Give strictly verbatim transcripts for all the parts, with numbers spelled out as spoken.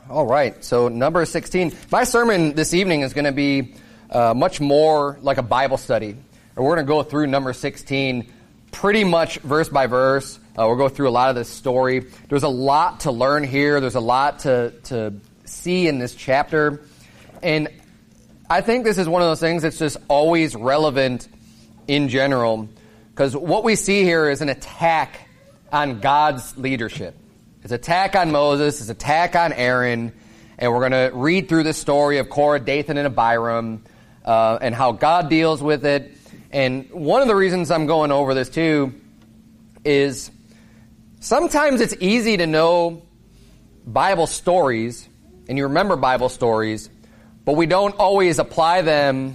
All right, so number sixteen. My sermon this evening is going to be uh, much more like a Bible study. We're going to go through number sixteen pretty much verse by verse. Uh, we'll go through a lot of this story. There's a lot to learn here. There's a lot to, to see in this chapter. And I think this is one of those things that's just always relevant in general, because what we see here is an attack on God's leadership. It's an attack on Moses, it's an attack on Aaron, and we're going to read through the story of Korah, Dathan, and Abiram, uh, and how God deals with it. And one of the reasons I'm going over this too is sometimes it's easy to know Bible stories, and you remember Bible stories, but we don't always apply them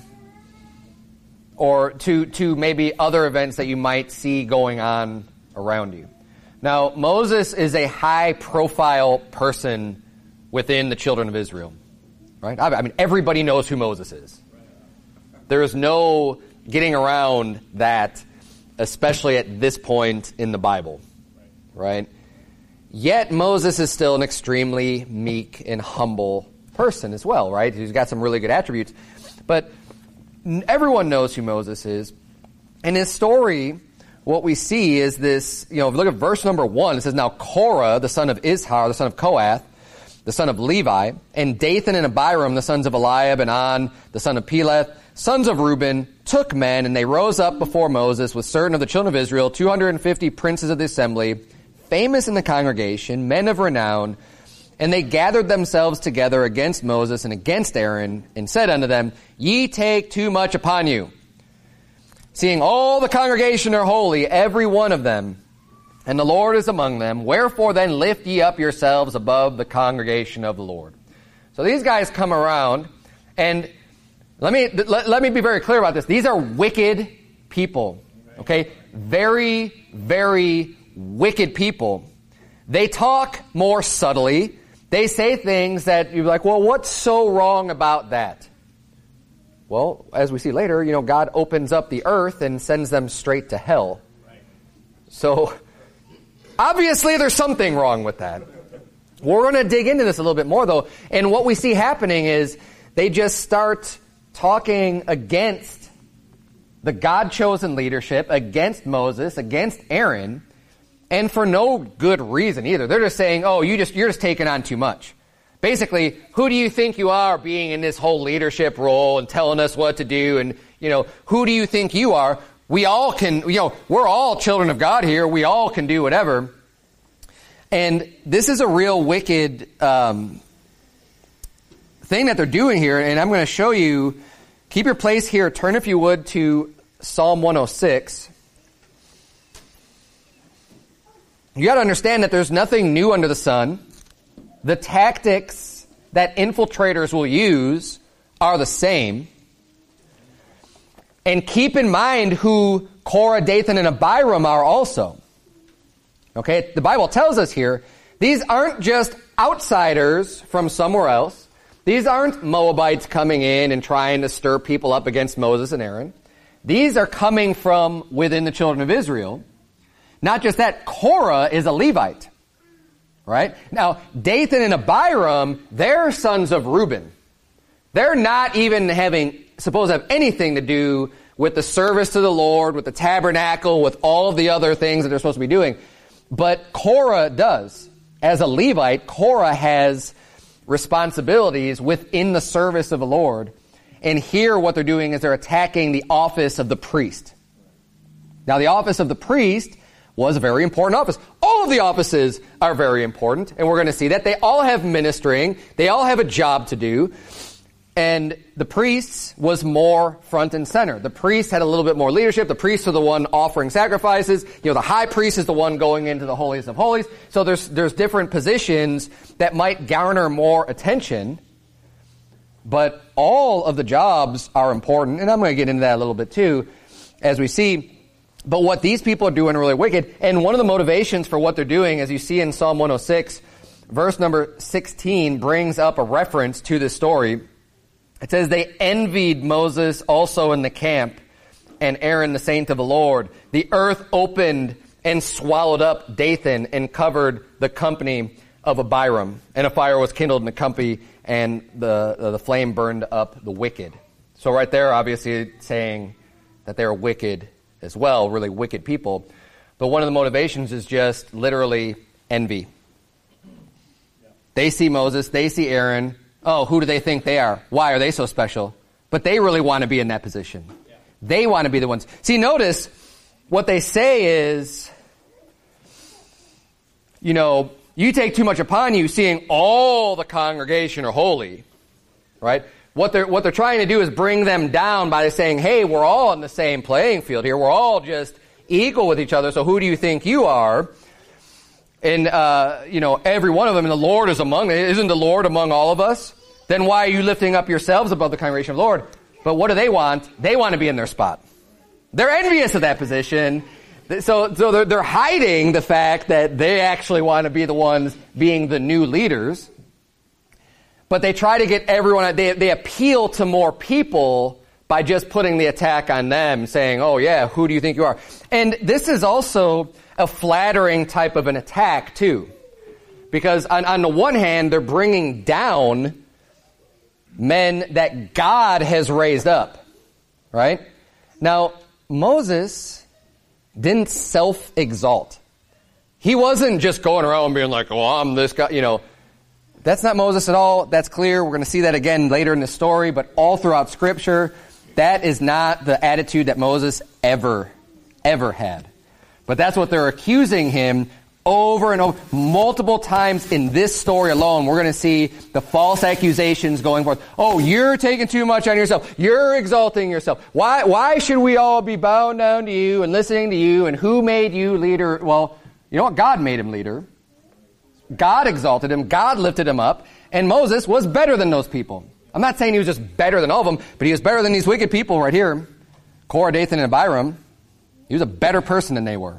or to, to maybe other events that you might see going on around you. Now, Moses is a high-profile person within the children of Israel, right? I mean, everybody knows who Moses is. There is no getting around that, especially at this point in the Bible, right? Yet, Moses is still an extremely meek and humble person as well, right? He's got some really good attributes. But everyone knows who Moses is. And his story, what we see is this, you know, if you look at verse number one, it says, "Now Korah, the son of Izhar, the son of Kohath, the son of Levi, and Dathan and Abiram, the sons of Eliab, and On, the son of Peleth, sons of Reuben, took men, and they rose up before Moses with certain of the children of Israel, two hundred fifty princes of the assembly, famous in the congregation, men of renown, and they gathered themselves together against Moses and against Aaron, and said unto them, Ye take too much upon you, seeing all the congregation are holy, every one of them, and the Lord is among them. Wherefore then lift ye up yourselves above the congregation of the Lord." So these guys come around, and let me let, let me be very clear about this. These are wicked people, okay? Very, very wicked people. They talk more subtly. They say things that you're like, well, what's so wrong about that? Well, as we see later, you know, God opens up the earth and sends them straight to hell. So, obviously there's something wrong with that. We're going to dig into this a little bit more, though. And what we see happening is they just start talking against the God-chosen leadership, against Moses, against Aaron, and for no good reason either. They're just saying, oh, you just, you're just taking on too much. Basically, who do you think you are being in this whole leadership role and telling us what to do? And, you know, who do you think you are? We all can, you know, we're all children of God here. We all can do whatever. And this is a real wicked um, thing that they're doing here. And I'm going to show you, keep your place here. Turn, if you would, to Psalm one oh six. You got to understand that there's nothing new under the sun. The tactics that infiltrators will use are the same. And keep in mind who Korah, Dathan, and Abiram are also. Okay, the Bible tells us here, these aren't just outsiders from somewhere else. These aren't Moabites coming in and trying to stir people up against Moses and Aaron. These are coming from within the children of Israel. Not just that, Korah is a Levite. Right? Now, Dathan and Abiram, they're sons of Reuben. They're not even having, supposed to have anything to do with the service to the Lord, with the tabernacle, with all of the other things that they're supposed to be doing. But Korah does. As a Levite, Korah has responsibilities within the service of the Lord. And here what they're doing is they're attacking the office of the priest. Now, the office of the priest was a very important office. All of the offices are very important, and we're going to see that. They all have ministering. They all have a job to do. And the priests was more front and center. The priest had a little bit more leadership. The priests are the one offering sacrifices. You know, the high priest is the one going into the holiest of holies. So there's there's different positions that might garner more attention. But all of the jobs are important, and I'm going to get into that a little bit too, as we see. But what these people are doing are really wicked. And one of the motivations for what they're doing, as you see in Psalm one oh six, verse number sixteen brings up a reference to this story. It says, "They envied Moses also in the camp, and Aaron the saint of the Lord. The earth opened and swallowed up Dathan and covered the company of Abiram, and a fire was kindled in the company, and the, the flame burned up the wicked. So right there, obviously saying that they're wicked as well, really wicked people. But one of the motivations is just literally envy. Yeah. They see Moses, they see Aaron. Oh, who do they think they are? Why are they so special? But they really want to be in that position. Yeah. They want to be the ones. See, notice what they say is, you know, you take too much upon you, seeing all the congregation are holy, right? What they're, what they're trying to do is bring them down by saying, hey, we're all on the same playing field here. We're all just equal with each other, so who do you think you are? And, uh, you know, every one of them, and the Lord is among them. Isn't the Lord among all of us? Then why are you lifting up yourselves above the congregation of the Lord? But what do they want? They want to be in their spot. They're envious of that position. So, so they're, they're hiding the fact that they actually want to be the ones being the new leaders. But they try to get everyone, they, they appeal to more people by just putting the attack on them, saying, oh yeah, who do you think you are? And this is also a flattering type of an attack too. Because on, on the one hand, they're bringing down men that God has raised up. Right? Now, Moses didn't self-exalt. He wasn't just going around being like, oh, I'm this guy, you know. That's not Moses at all. That's clear. We're going to see that again later in the story, but all throughout Scripture, that is not the attitude that Moses ever, ever had. But that's what they're accusing him over and over. Multiple times in this story alone, we're going to see the false accusations going forth. Oh, you're taking too much on yourself. You're exalting yourself. Why, why should we all be bowing down to you and listening to you? And who made you leader? Well, you know what? God made him leader. God exalted him. God lifted him up. And Moses was better than those people. I'm not saying he was just better than all of them, but he was better than these wicked people right here. Korah, Dathan, and Abiram. He was a better person than they were.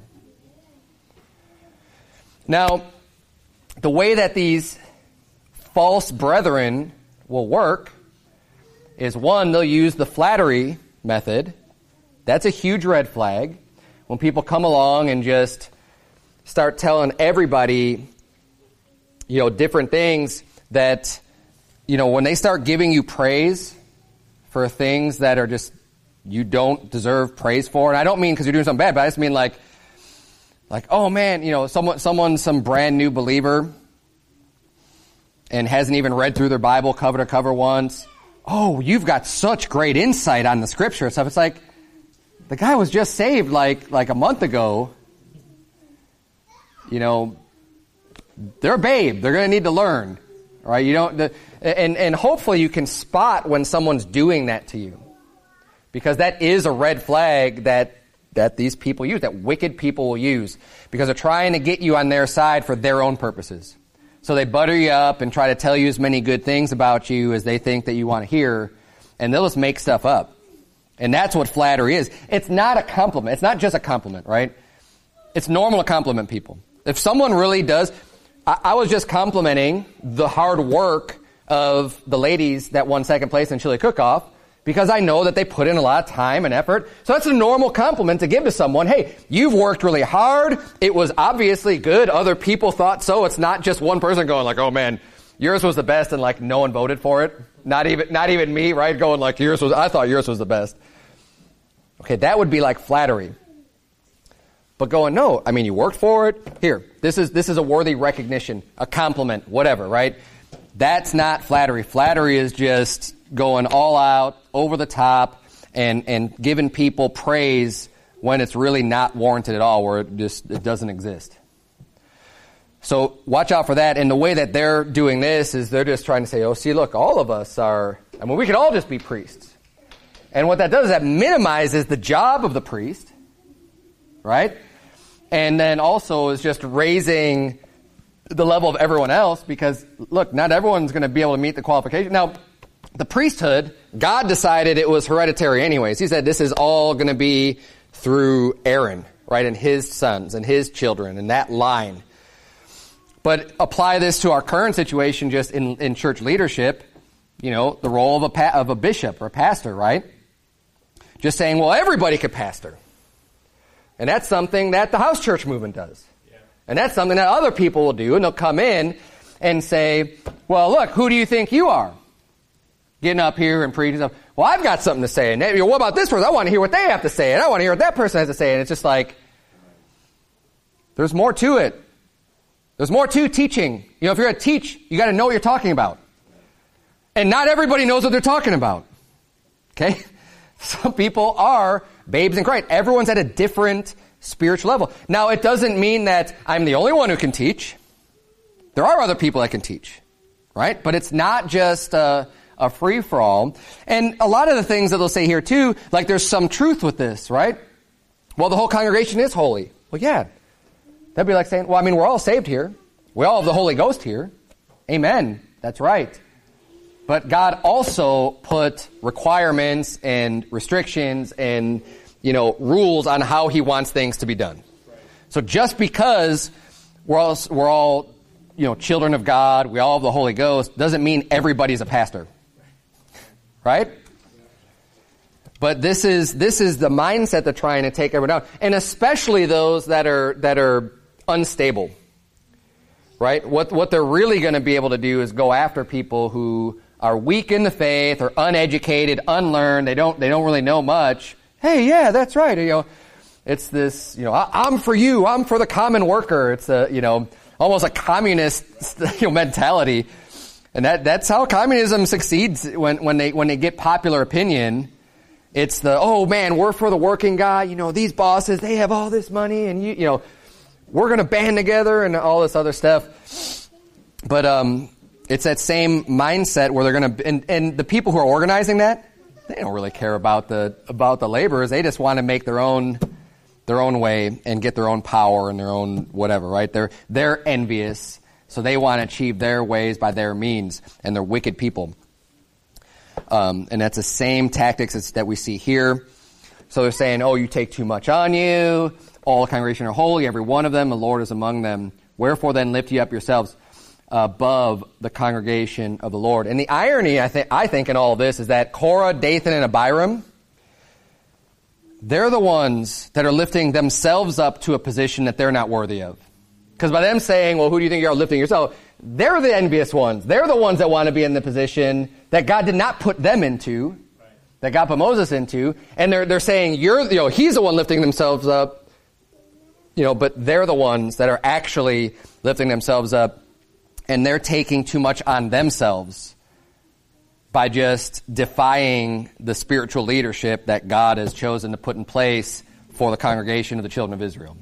Now, the way that these false brethren will work is, one, they'll use the flattery method. That's a huge red flag. When people come along and just start telling everybody, you know, different things that, you know, when they start giving you praise for things that are just, you don't deserve praise for. And I don't mean because you're doing something bad, but I just mean like, Like, oh man, you know, someone, someone, some brand new believer and hasn't even read through their Bible cover to cover once. Oh, you've got such great insight on the Scripture and stuff. It's like, the guy was just saved like, like a month ago. You know, they're a babe. They're going to need to learn, right? You don't, the, and, and hopefully you can spot when someone's doing that to you, because that is a red flag that that these people use, that wicked people will use, because they're trying to get you on their side for their own purposes. So they butter you up and try to tell you as many good things about you as they think that you want to hear, and they'll just make stuff up. And that's what flattery is. It's not a compliment. It's not just a compliment, right? It's normal to compliment people. If someone really does, I, I was just complimenting the hard work of the ladies that won second place in Chili Cook-Off, because I know that they put in a lot of time and effort. So that's a normal compliment to give to someone. Hey, you've worked really hard. It was obviously good. Other people thought so. It's not just one person going like, oh man, yours was the best, and like no one voted for it. Not even, not even me, right? Going like, yours was, I thought yours was the best. Okay, that would be like flattery. But going, no, I mean, you worked for it. Here, this is, this is a worthy recognition, a compliment, whatever, right? That's not flattery. Flattery is just going all out, over the top, and, and giving people praise when it's really not warranted at all, where it just it doesn't exist. So watch out for that. And the way that they're doing this is they're just trying to say, oh, see, look, all of us are, I mean, we could all just be priests. And what that does is that minimizes the job of the priest, right? And then also is just raising the level of everyone else, because, look, not everyone's going to be able to meet the qualification. Now, the priesthood, God decided it was hereditary anyways. He said this is all going to be through Aaron, right, and his sons and his children and that line. But apply this to our current situation just in, in church leadership, you know, the role of a pa- of a bishop or a pastor, right? Just saying, well, everybody could pastor. And that's something that the house church movement does. Yeah. And that's something that other people will do, and they'll come in and say, well, look, who do you think you are? Getting up here and preaching stuff. Well, I've got something to say. And what about this person? I want to hear what they have to say. And I want to hear what that person has to say. And it's just like, there's more to it. There's more to teaching. You know, if you're going to teach, you got to know what you're talking about. And not everybody knows what they're talking about. Okay? Some people are babes in Christ. Everyone's at a different spiritual level. Now, it doesn't mean that I'm the only one who can teach. There are other people that can teach. Right? But it's not just a, a free-for-all. And a lot of the things that they'll say here, too, like there's some truth with this, right? Well, the whole congregation is holy. Well, yeah. That'd be like saying, well, I mean, we're all saved here. We all have the Holy Ghost here. Amen. That's right. But God also put requirements and restrictions and, you know, rules on how he wants things to be done. So just because we're all, we're all, you know, children of God, we all have the Holy Ghost, doesn't mean everybody's a pastor. Right? But this is, this is the mindset they're trying to take everyone down. And especially those that are, that are unstable. Right? What, what they're really going to be able to do is go after people who are weak in the faith or uneducated, unlearned. They don't, they don't really know much. Hey, yeah, that's right. You know, it's this, you know, I, I'm for you. I'm for the common worker. It's a, you know, almost a communist, you know, mentality. And that, that's how communism succeeds when, when they, when they get popular opinion. It's the, oh man, we're for the working guy. You know, these bosses, they have all this money and you, you know, we're going to band together and all this other stuff. But, um, it's that same mindset where they're going to, and, and the people who are organizing that, they don't really care about the, about the laborers. They just want to make their own, their own way and get their own power and their own whatever, right? They're, they're envious. So they want to achieve their ways by their means, and they're wicked people. Um, and that's the same tactics that we see here. So they're saying, oh, you take too much on you. All the congregation are holy, every one of them. The Lord is among them. Wherefore then lift ye up yourselves above the congregation of the Lord. And the irony, I think, I think in all of this is that Korah, Dathan, and Abiram, they're the ones that are lifting themselves up to a position that they're not worthy of. Because by them saying, well, who do you think you are lifting yourself? They're the envious ones. They're the ones that want to be in the position that God did not put them into, that God put Moses into. And they're, they're saying, you're, you know, he's the one lifting themselves up. You know, but they're the ones that are actually lifting themselves up, and they're taking too much on themselves by just defying the spiritual leadership that God has chosen to put in place for the congregation of the children of Israel.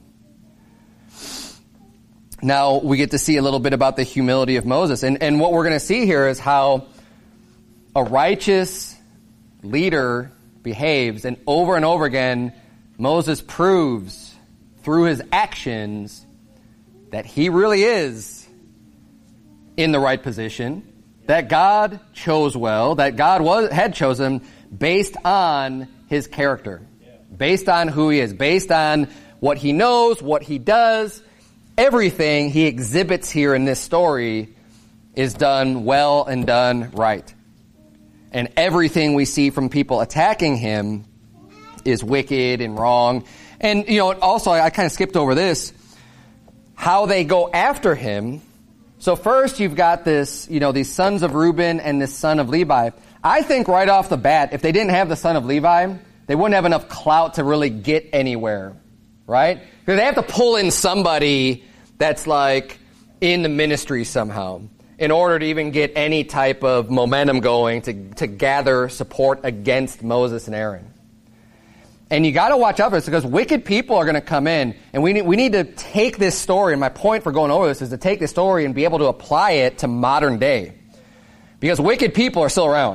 Now we get to see a little bit about the humility of Moses, and, and what we're going to see here is how a righteous leader behaves, and over and over again, Moses proves through his actions that he really is in the right position, that God chose well, that God was had chosen based on his character, based on who he is, based on what he knows, what he does. Everything he exhibits here in this story is done well and done right. And everything we see from people attacking him is wicked and wrong. And, you know, also, I, I kind of skipped over this, how they go after him. So first you've got this, you know, these sons of Reuben and this son of Levi. I think right off the bat, if they didn't have the son of Levi, they wouldn't have enough clout to really get anywhere, right? Because they have to pull in somebody that's like in the ministry somehow in order to even get any type of momentum going to, to gather support against Moses and Aaron. And you got to watch out for this because wicked people are going to come in, and we need, we need to take this story. And my point for going over this is to take this story and be able to apply it to modern day, because wicked people are still around.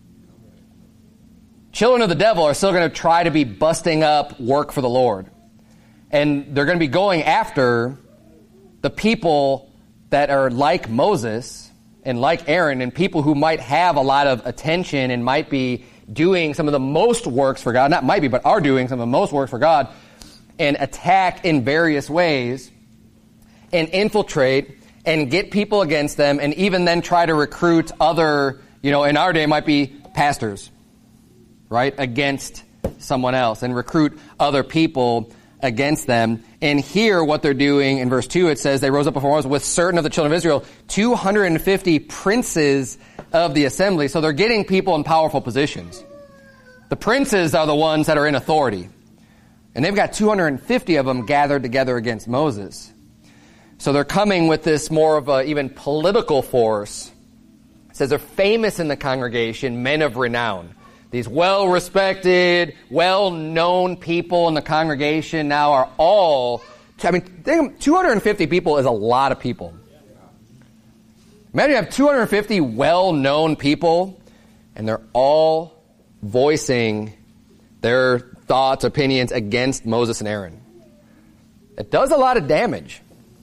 Children of the devil are still going to try to be busting up work for the Lord, and they're going to be going after the people that are like Moses and like Aaron, and people who might have a lot of attention and might be doing some of the most works for God, not might be, but are doing some of the most works for God, and attack in various ways, and infiltrate, and get people against them, and even then try to recruit other, you know, in our day it might be pastors, right, against someone else, and recruit other people against them. And here, what they're doing, in verse two, it says, they rose up before Moses with certain of the children of Israel, two hundred fifty princes of the assembly. So they're getting people in powerful positions. The princes are the ones that are in authority. And they've got two hundred fifty of them gathered together against Moses. So they're coming with this more of a even political force. It says they're famous in the congregation, men of renown. These well-respected, well-known people in the congregation now are all, I mean, two hundred fifty people is a lot of people. Imagine you have two hundred fifty well-known people, and they're all voicing their thoughts, opinions against Moses and Aaron. It does a lot of damage.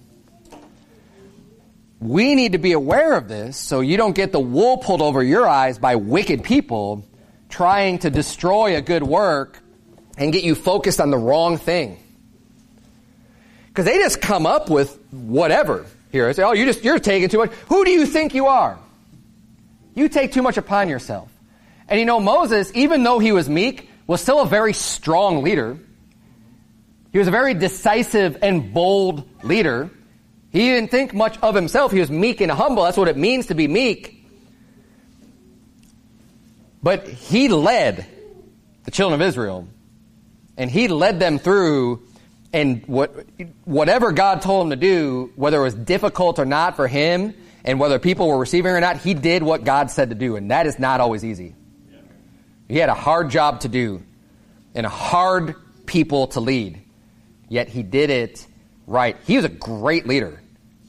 We need to be aware of this so you don't get the wool pulled over your eyes by wicked people trying to destroy a good work and get you focused on the wrong thing. Because they just come up with whatever. Here, I say, oh, you just, you're taking too much. Who do you think you are? You take too much upon yourself. And you know, Moses, even though he was meek, was still a very strong leader. He was a very decisive and bold leader. He didn't think much of himself. He was meek and humble. That's what it means to be meek. But he led the children of Israel, and he led them through, and what, whatever God told him to do, whether it was difficult or not for him, and whether people were receiving or not, he did what God said to do, and that is not always easy. He had a hard job to do, and a hard people to lead, yet he did it right. He was a great leader.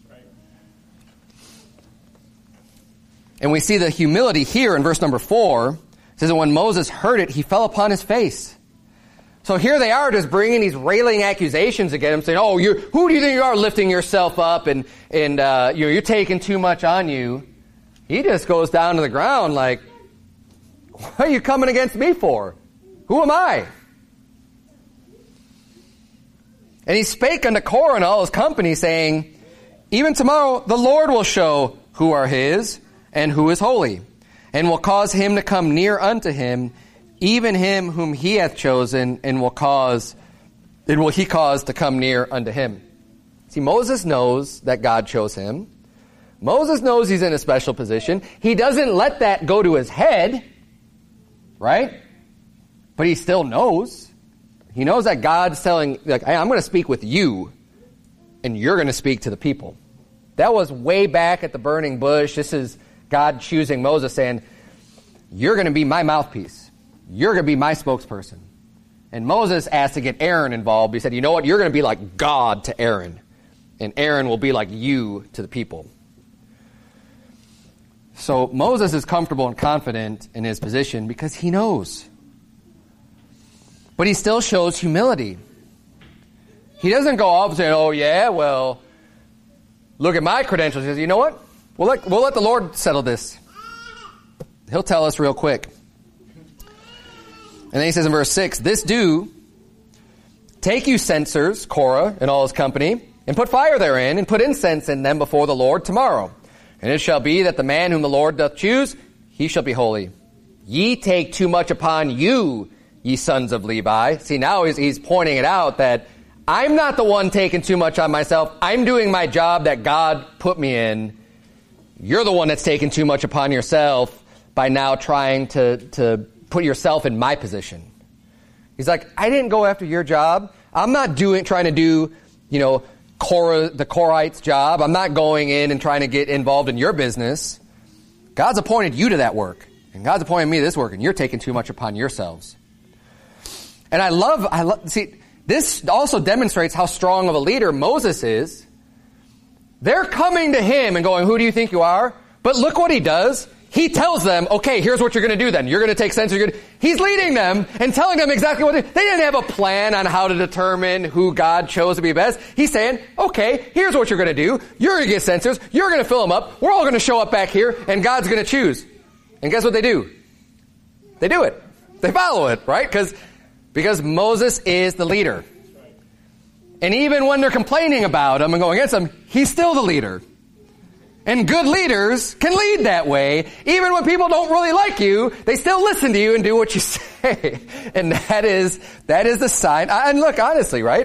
And we see the humility here in verse number four. It says that when Moses heard it, he fell upon his face. So here they are just bringing these railing accusations against him, saying, oh, you who do you think you are, lifting yourself up and, and uh, you know, you're taking too much on you? He just goes down to the ground like, what are you coming against me for? Who am I? And he spake unto Korah and all his company, saying, even tomorrow the Lord will show who are his and who is holy, and will cause him to come near unto him, even him whom he hath chosen, and will cause, and will he cause to come near unto him. See, Moses knows that God chose him. Moses knows he's in a special position. He doesn't let that go to his head, right? But he still knows. He knows that God's telling, like, hey, I'm going to speak with you, and you're going to speak to the people. That was way back at the burning bush. This is God choosing Moses, saying, you're going to be my mouthpiece. You're going to be my spokesperson. And Moses asked to get Aaron involved. He said, you know what? You're going to be like God to Aaron. And Aaron will be like you to the people. So Moses is comfortable and confident in his position because he knows. But he still shows humility. He doesn't go off and say, oh yeah, well, look at my credentials. He says, you know what? We'll let, we'll let the Lord settle this. He'll tell us real quick. And then he says in verse six, this do, take you censers, Korah and all his company, and put fire therein, and put incense in them before the Lord tomorrow. And it shall be that the man whom the Lord doth choose, he shall be holy. Ye take too much upon you, ye sons of Levi. See, now he's, he's pointing it out that I'm not the one taking too much on myself. I'm doing my job that God put me in. You're the one that's taking too much upon yourself by now trying to, to put yourself in my position. He's like, I didn't go after your job. I'm not doing, trying to do, you know, Korah, the Korahites' job. I'm not going in and trying to get involved in your business. God's appointed you to that work. And God's appointed me to this work, and you're taking too much upon yourselves. And I love, I love, see, this also demonstrates how strong of a leader Moses is. They're coming to him and going, who do you think you are? But look what he does. He tells them, okay, here's what you're going to do then. You're going to take censor. You're gonna... He's leading them and telling them exactly what to do. They didn't have a plan on how to determine who God chose to be best. He's saying, okay, here's what you're going to do. You're going to get censors. You're going to fill them up. We're all going to show up back here, and God's going to choose. And guess what they do? They do it. They follow it, right? Because because Moses is the leader. And even when they're complaining about him and going against him, he's still the leader. And good leaders can lead that way. Even when people don't really like you, they still listen to you and do what you say. And that is, that is the sign. And look, honestly, right?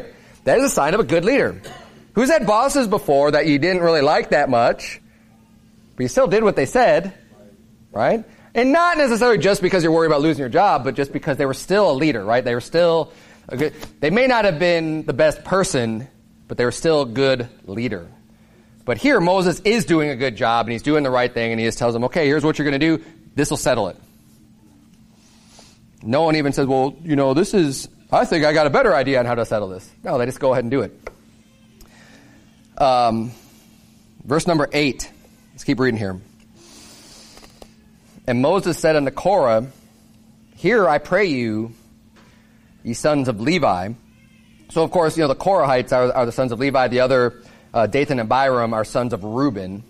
That is a sign of a good leader. Who's had bosses before that you didn't really like that much, but you still did what they said, right? And not necessarily just because you're worried about losing your job, but just because they were still a leader, right? They were still a good, they may not have been the best person, but they were still a good leader. But here, Moses is doing a good job, and he's doing the right thing, and he just tells them, okay, here's what you're going to do. This will settle it. No one even says, well, you know, this is, I think I got a better idea on how to settle this. No, they just go ahead and do it. Um, verse number eight. Let's keep reading here. And Moses said unto Korah, hear, I pray you, ye sons of Levi. So, of course, you know, the Korahites are, are the sons of Levi. The other, uh, Dathan and Abiram, are sons of Reuben.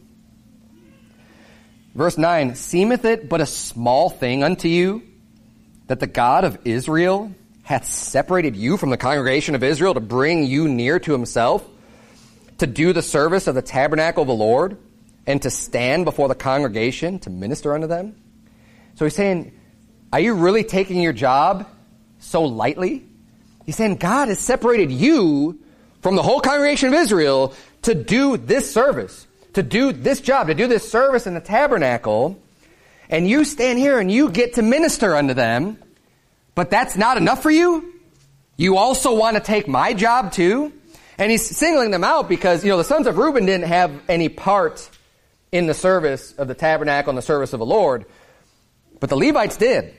Verse nine, seemeth it but a small thing unto you that the God of Israel hath separated you from the congregation of Israel to bring you near to himself, to do the service of the tabernacle of the Lord, and to stand before the congregation to minister unto them? So he's saying, are you really taking your job so lightly? He's saying God has separated you from the whole congregation of Israel to do this service, to do this job, to do this service in the tabernacle, and you stand here and you get to minister unto them, but that's not enough for you? You also want to take my job too? And he's singling them out because, you know, the sons of Reuben didn't have any part in the service of the tabernacle and the service of the Lord, but the Levites did.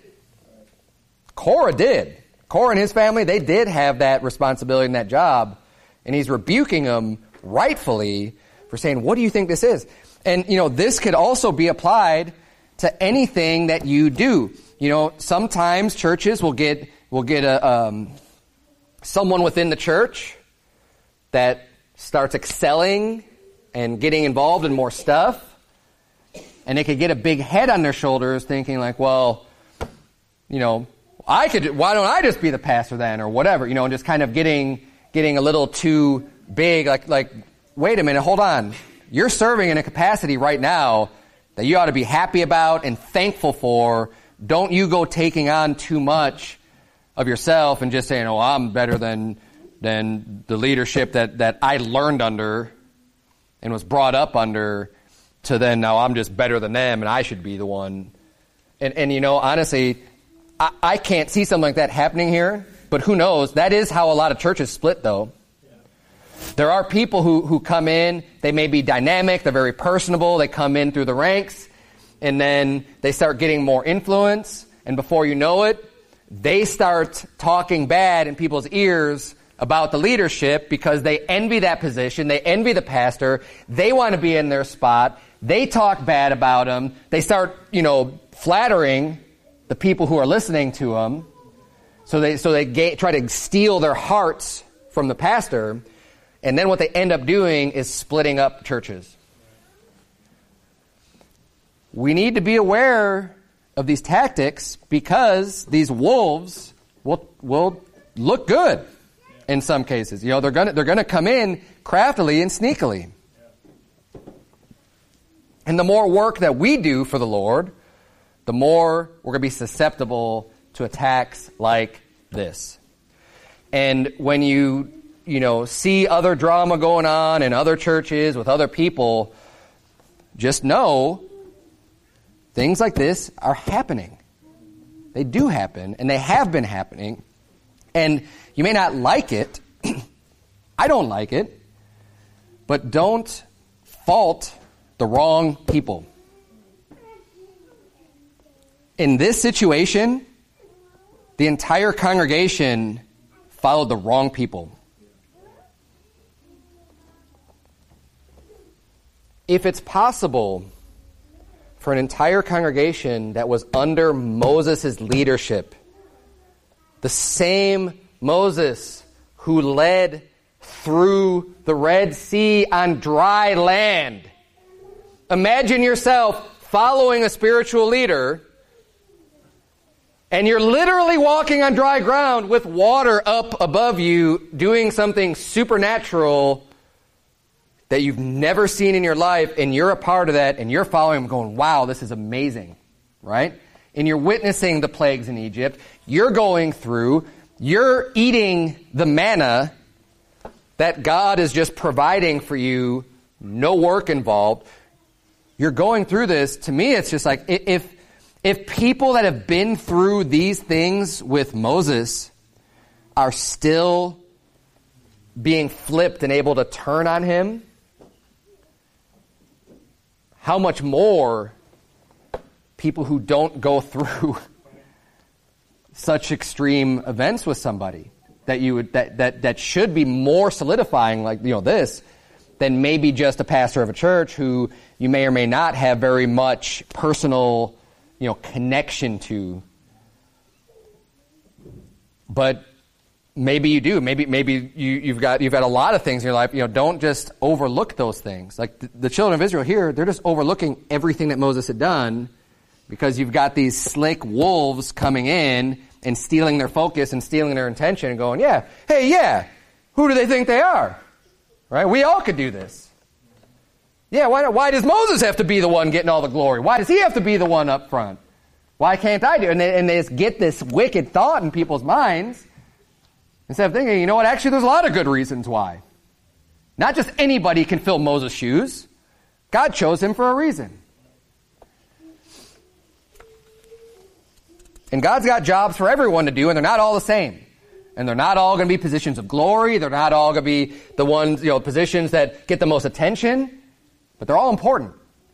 Korah did. Korah and his family, they did have that responsibility and that job, and he's rebuking them rightfully for saying, what do you think this is? And, you know, this could also be applied to anything that you do. You know, sometimes churches will get will get a um, someone within the church that starts excelling and getting involved in more stuff, and they could get a big head on their shoulders thinking like, well, you know, I could, why don't I just be the pastor then, or whatever, you know, and just kind of getting getting a little too big, like, like, wait a minute, hold on. You're serving in a capacity right now that you ought to be happy about and thankful for. Don't you go taking on too much of yourself and just saying, oh, I'm better than than the leadership that, that I learned under and was brought up under, to then now I'm just better than them and I should be the one. And, and you know, honestly, I, I can't see something like that happening here, but who knows? That is how a lot of churches split, though. There are people who, who come in, they may be dynamic, they're very personable, they come in through the ranks, and then they start getting more influence, and before you know it, they start talking bad in people's ears about the leadership because they envy that position, they envy the pastor, they want to be in their spot, they talk bad about them, they start, you know, flattering the people who are listening to them, so they, so they ga- try to steal their hearts from the pastor. And then what they end up doing is splitting up churches. We need to be aware of these tactics because these wolves will will look good in some cases. You know, they're gonna they're gonna come in craftily and sneakily. And the more work that we do for the Lord, the more we're gonna be susceptible to attacks like this. And when you you know, see other drama going on in other churches with other people, just know things like this are happening. They do happen, and they have been happening. And you may not like it. I don't like it. But don't fault the wrong people. In this situation, the entire congregation followed the wrong people. If it's possible for an entire congregation that was under Moses' leadership, the same Moses who led through the Red Sea on dry land, imagine yourself following a spiritual leader, and you're literally walking on dry ground with water up above you, doing something supernatural that you've never seen in your life, and you're a part of that, and you're following them going, wow, this is amazing, right? And you're witnessing the plagues in Egypt. You're going through, you're eating the manna, that God is just providing for you, no work involved. You're going through this. To me, it's just like, if, if people that have been through these things with Moses are still being flipped and able to turn on him, how much more people who don't go through such extreme events with somebody that you would that, that that should be more solidifying, like, you know, this, than maybe just a pastor of a church who you may or may not have very much personal, you know, connection to. But maybe you do. Maybe maybe you, you've got you've got a lot of things in your life. You know, don't just overlook those things. Like the, the children of Israel here, they're just overlooking everything that Moses had done because you've got these slick wolves coming in and stealing their focus and stealing their intention and going, yeah, hey, yeah, who do they think they are? Right? We all could do this. Yeah, why why does Moses have to be the one getting all the glory? Why does he have to be the one up front? Why can't I do it? And they, and they just get this wicked thought in people's minds. Instead of thinking, you know what, actually there's a lot of good reasons why. Not just anybody can fill Moses' shoes. God chose him for a reason. And God's got jobs for everyone to do, and they're not all the same. And they're not all going to be positions of glory. They're not all going to be the ones, you know, positions that get the most attention. But they're all important.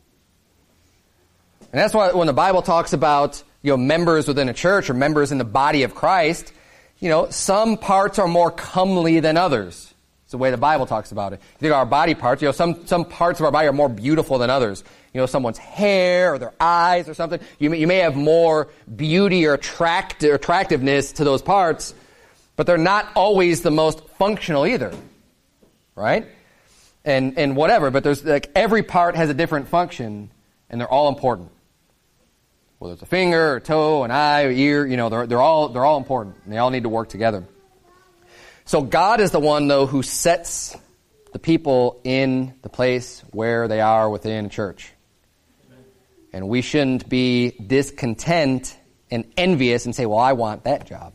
And that's why when the Bible talks about, you know, members within a church or members in the body of Christ, you know, some parts are more comely than others. It's the way the Bible talks about it. You think our body parts, you know, some, some parts of our body are more beautiful than others. You know, someone's hair or their eyes or something. You may, you may have more beauty or attract, or attractiveness to those parts, but they're not always the most functional either. Right? And, and whatever, but there's like every part has a different function and they're all important. Whether it's a finger, or toe, an eye, or ear, you know, they're, they're all, they're all important and they all need to work together. So God is the one, though, who sets the people in the place where they are within a church. And we shouldn't be discontent and envious and say, well, I want that job.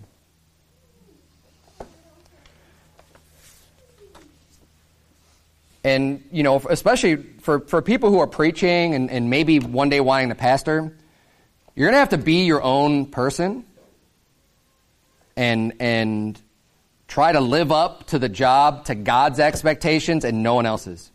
And, you know, especially for, for people who are preaching and, and maybe one day wanting to pastor, you're going to have to be your own person and and try to live up to the job, to God's expectations and no one else's.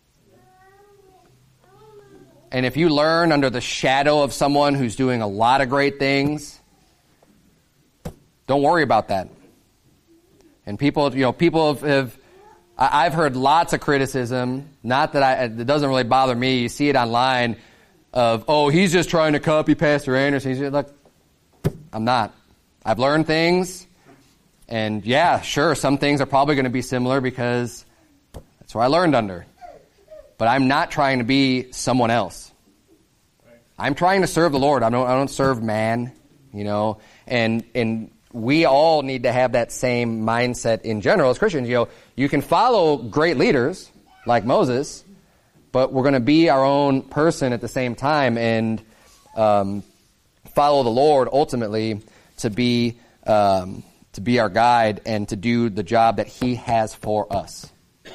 And if you learn under the shadow of someone who's doing a lot of great things, don't worry about that. And people, you know, people have, have I've heard lots of criticism, not that I, it doesn't really bother me. You see it online of, oh, he's just trying to copy Pastor Anderson. He's just like, I'm not. I've learned things, and yeah, sure, some things are probably going to be similar because that's what I learned under. But I'm not trying to be someone else. I'm trying to serve the Lord. I don't, I don't serve man, you know, and, and we all need to have that same mindset in general as Christians. You know, you can follow great leaders like Moses, but we're going to be our own person at the same time and um, follow the Lord ultimately to be um, to be our guide and to do the job that He has for us.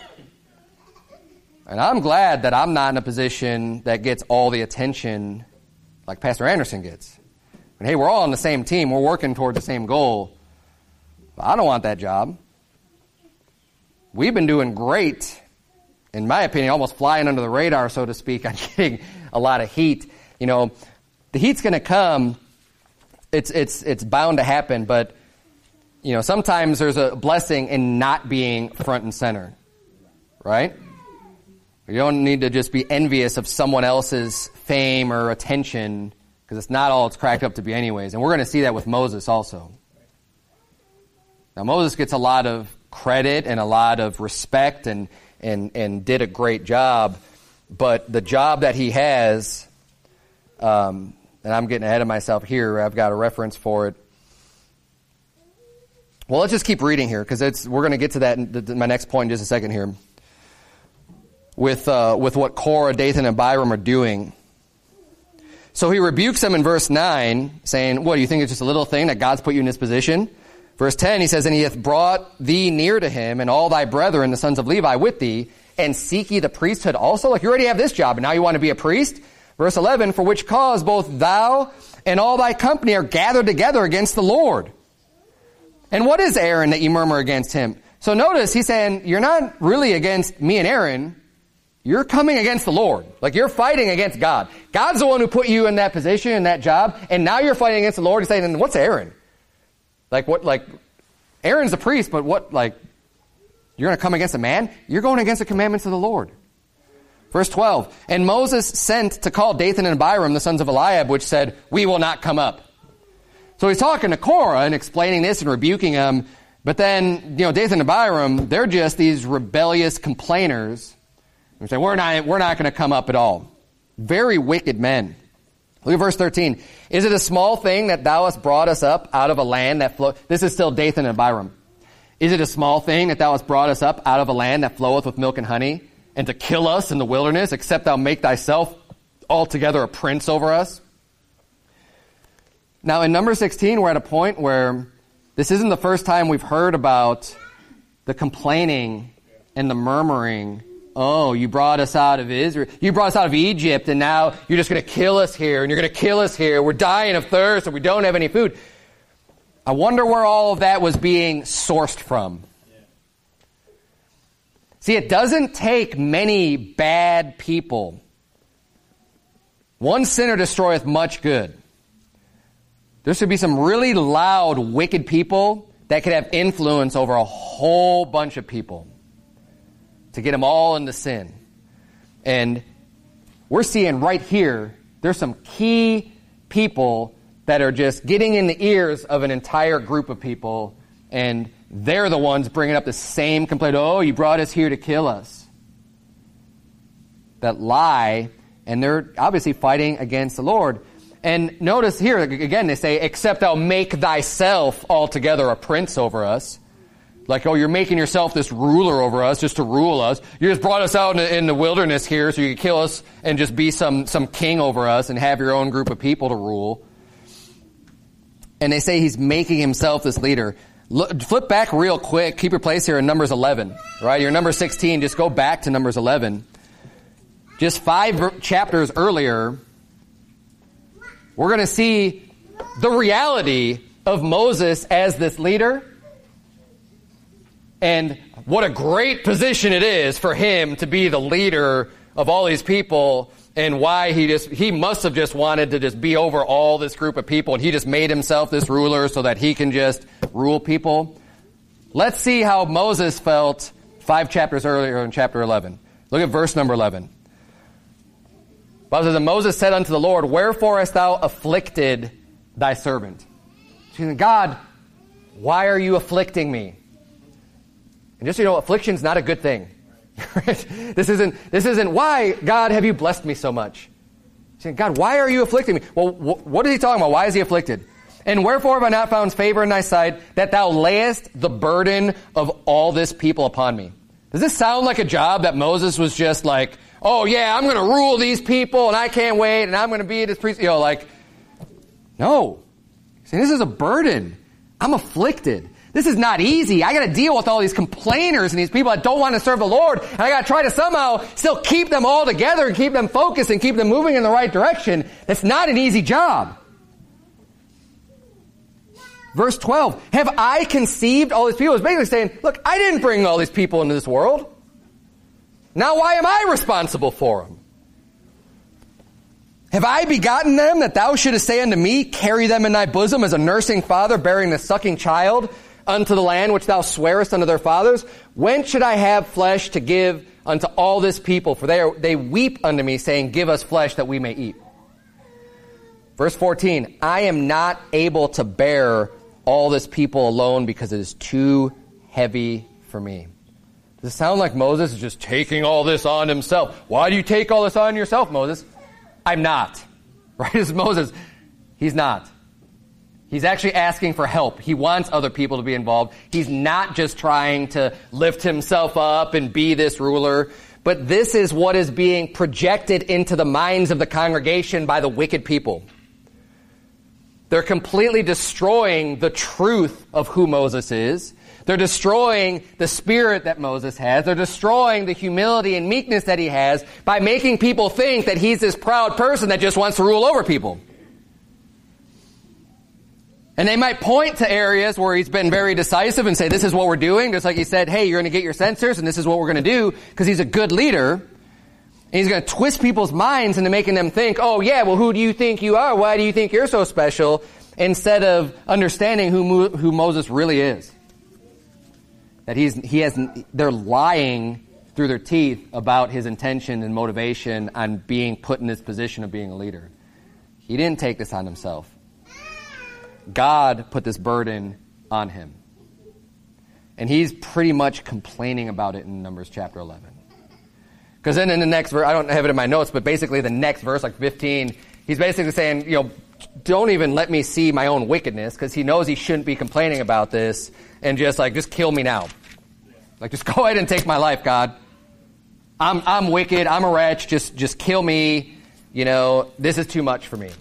And I'm glad that I'm not in a position that gets all the attention like Pastor Anderson gets. And hey, we're all on the same team. We're working toward the same goal. But I don't want that job. We've been doing great, in my opinion, almost flying under the radar, so to speak, on getting a lot of heat. You know, the heat's going to come. It's it's it's bound to happen, but you know, sometimes there's a blessing in not being front and center, right? You don't need to just be envious of someone else's fame or attention, because it's not all it's cracked up to be anyways. And we're going to see that with Moses also. Now, Moses gets a lot of credit and a lot of respect and and and did a great job, but the job that he has, um, and I'm getting ahead of myself here, I've got a reference for it. Well, let's just keep reading here, because it's we're going to get to that in my next point in just a second here. With uh, with what Korah, Dathan, and Abiram are doing. So he rebukes them in verse nine, saying, what, do you think it's just a little thing that God's put you in this position? Verse ten, he says, and he hath brought thee near to him, and all thy brethren, the sons of Levi, with thee, and seek ye the priesthood also? Like, you already have this job, and now you want to be a priest? Verse eleven, for which cause both thou and all thy company are gathered together against the Lord. And what is Aaron that you murmur against him? So notice, he's saying, you're not really against me and Aaron. You're coming against the Lord. Like, you're fighting against God. God's the one who put you in that position, in that job, and now you're fighting against the Lord. He's saying, and what's Aaron? Like, what, like, Aaron's the priest, but what, like, you're going to come against a man? You're going against the commandments of the Lord. Verse twelve, and Moses sent to call Dathan and Abiram, the sons of Eliab, which said, we will not come up. So he's talking to Korah and explaining this and rebuking him. But then, you know, Dathan and Abiram, they're just these rebellious complainers. They say, we're not, we're not going to come up at all. Very wicked men. Look at verse thirteen. Is it a small thing that thou hast brought us up out of a land that flow? This is still Dathan and Abiram. Is it a small thing that thou hast brought us up out of a land that floweth with milk and honey, and to kill us in the wilderness, except thou make thyself altogether a prince over us? Now in number sixteen, we're at a point where this isn't the first time we've heard about the complaining and the murmuring. Oh, you brought us out of Israel. You brought us out of Egypt, and now you're just going to kill us here, and you're going to kill us here. We're dying of thirst, and we don't have any food. I wonder where all of that was being sourced from. See, it doesn't take many bad people. One sinner destroyeth much good. There should be some really loud, wicked people that could have influence over a whole bunch of people to get them all into sin. And we're seeing right here, there's some key people that are just getting in the ears of an entire group of people, and they're the ones bringing up the same complaint. Oh, you brought us here to kill us. That lie, and they're obviously fighting against the Lord. And notice here, again, they say, except thou make thyself altogether a prince over us. Like, oh, you're making yourself this ruler over us just to rule us. You just brought us out in the, in the wilderness here so you could kill us and just be some, some king over us and have your own group of people to rule. And they say he's making himself this leader. Look, flip back real quick. Keep your place here in Numbers eleven. Right? You're number sixteen. Just go back to Numbers eleven. Just five chapters earlier, we're going to see the reality of Moses as this leader. And what a great position it is for him to be the leader of all these people, and why he just, he must have just wanted to just be over all this group of people, and he just made himself this ruler so that he can just rule people. Let's see how Moses felt five chapters earlier in chapter eleven. Look at verse number eleven. The Bible says, and Moses said unto the Lord, wherefore hast thou afflicted thy servant? She said, God, why are you afflicting me? And just so you know, affliction's not a good thing. This isn't, this isn't, why, God, have you blessed me so much? He's saying, God, why are you afflicting me? Well, wh- what is he talking about? Why is he afflicted? And wherefore have I not found favor in thy sight, that thou layest the burden of all this people upon me? Does this sound like a job that Moses was just like, oh yeah, I'm going to rule these people, and I can't wait, and I'm going to be this priest? You know, like, no. See, this is a burden. I'm afflicted. This is not easy. I got to deal with all these complainers and these people that don't want to serve the Lord. And I got to try to somehow still keep them all together and keep them focused and keep them moving in the right direction. That's not an easy job. Verse twelve, have I conceived all these people? It's basically saying, look, I didn't bring all these people into this world. Now why am I responsible for them? Have I begotten them that thou shouldest say unto me, carry them in thy bosom as a nursing father bearing the sucking child unto the land which thou swearest unto their fathers? When should I have flesh to give unto all this people? For they are, they weep unto me, saying, give us flesh that we may eat. Verse fourteen, I am not able to bear all this people alone because it is too heavy for me. Does it sound like Moses is just taking all this on himself? Why do you take all this on yourself, Moses? I'm not. Right? As Moses, he's not. He's actually asking for help. He wants other people to be involved. He's not just trying to lift himself up and be this ruler. But this is what is being projected into the minds of the congregation by the wicked people. They're completely destroying the truth of who Moses is. They're destroying the spirit that Moses has. They're destroying the humility and meekness that he has by making people think that he's this proud person that just wants to rule over people. And they might point to areas where he's been very decisive and say, this is what we're doing. Just like he said, hey, you're going to get your censors and this is what we're going to do, because he's a good leader. And he's going to twist people's minds into making them think, oh yeah, well, who do you think you are? Why do you think you're so special? Instead of understanding who Mo- who Moses really is. That he's, he has, they're lying through their teeth about his intention and motivation on being put in this position of being a leader. He didn't take this on himself. God put this burden on him. And he's pretty much complaining about it in Numbers chapter eleven. Because then in the next verse, I don't have it in my notes, but basically the next verse, like fifteen, he's basically saying, you know, don't even let me see my own wickedness, because he knows he shouldn't be complaining about this, and just like, just kill me now. Like, just go ahead and take my life, God. I'm I'm wicked, I'm a wretch, just just kill me. You know, this is too much for me.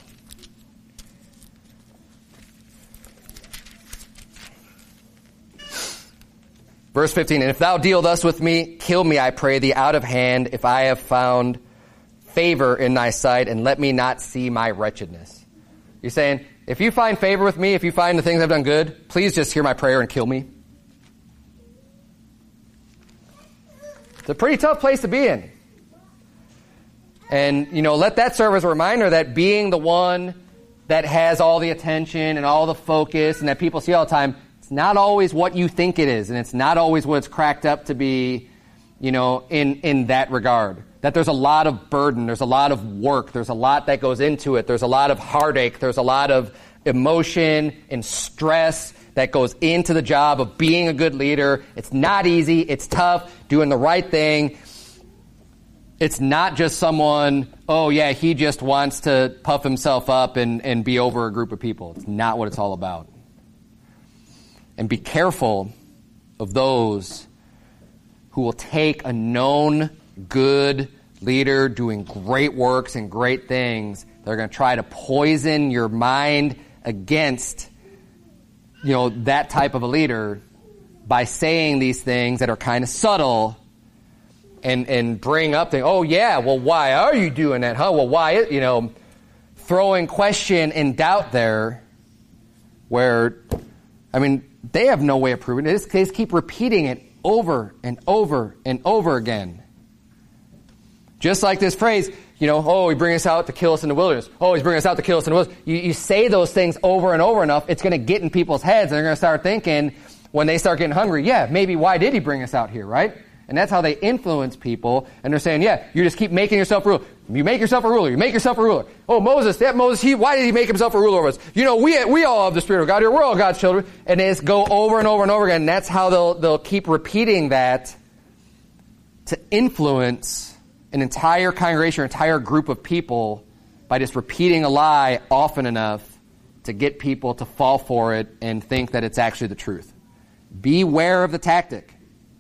Verse fifteen, and if thou deal thus with me, kill me, I pray thee, out of hand, if I have found favor in thy sight, and let me not see my wretchedness. You're saying, if you find favor with me, if you find the things I've done good, please just hear my prayer and kill me. It's a pretty tough place to be in. And, you know, let that serve as a reminder that being the one that has all the attention and all the focus and that people see all the time, it's not always what you think it is, and it's not always what it's cracked up to be, you know, in, in that regard. That there's a lot of burden, there's a lot of work, there's a lot that goes into it, there's a lot of heartache, there's a lot of emotion and stress that goes into the job of being a good leader. It's not easy, it's tough, doing the right thing. It's not just someone, oh yeah, he just wants to puff himself up and, and be over a group of people. It's not what it's all about. And be careful of those who will take a known good leader doing great works and great things. They're going to try to poison your mind against, you know, that type of a leader by saying these things that are kind of subtle and, and bring up the, oh yeah, well, why are you doing that? Huh? Well, why, you know, throwing question and doubt there where, I mean, they have no way of proving it. They just keep repeating it over and over and over again. Just like this phrase, you know, oh, he brings us out to kill us in the wilderness. Oh, he's bringing us out to kill us in the wilderness. You, you say those things over and over enough, it's going to get in people's heads, and they're going to start thinking, when they start getting hungry, yeah, maybe why did he bring us out here, right? And that's how they influence people, and they're saying, yeah, you just keep making yourself a ruler. You make yourself a ruler. You make yourself a ruler. Oh, Moses, that Moses, he, why did he make himself a ruler over us? You know, we we all have the Spirit of God here. We're all God's children. And they just go over and over and over again, and that's how they'll they'll keep repeating that to influence an entire congregation or entire group of people by just repeating a lie often enough to get people to fall for it and think that it's actually the truth. Beware of the tactic.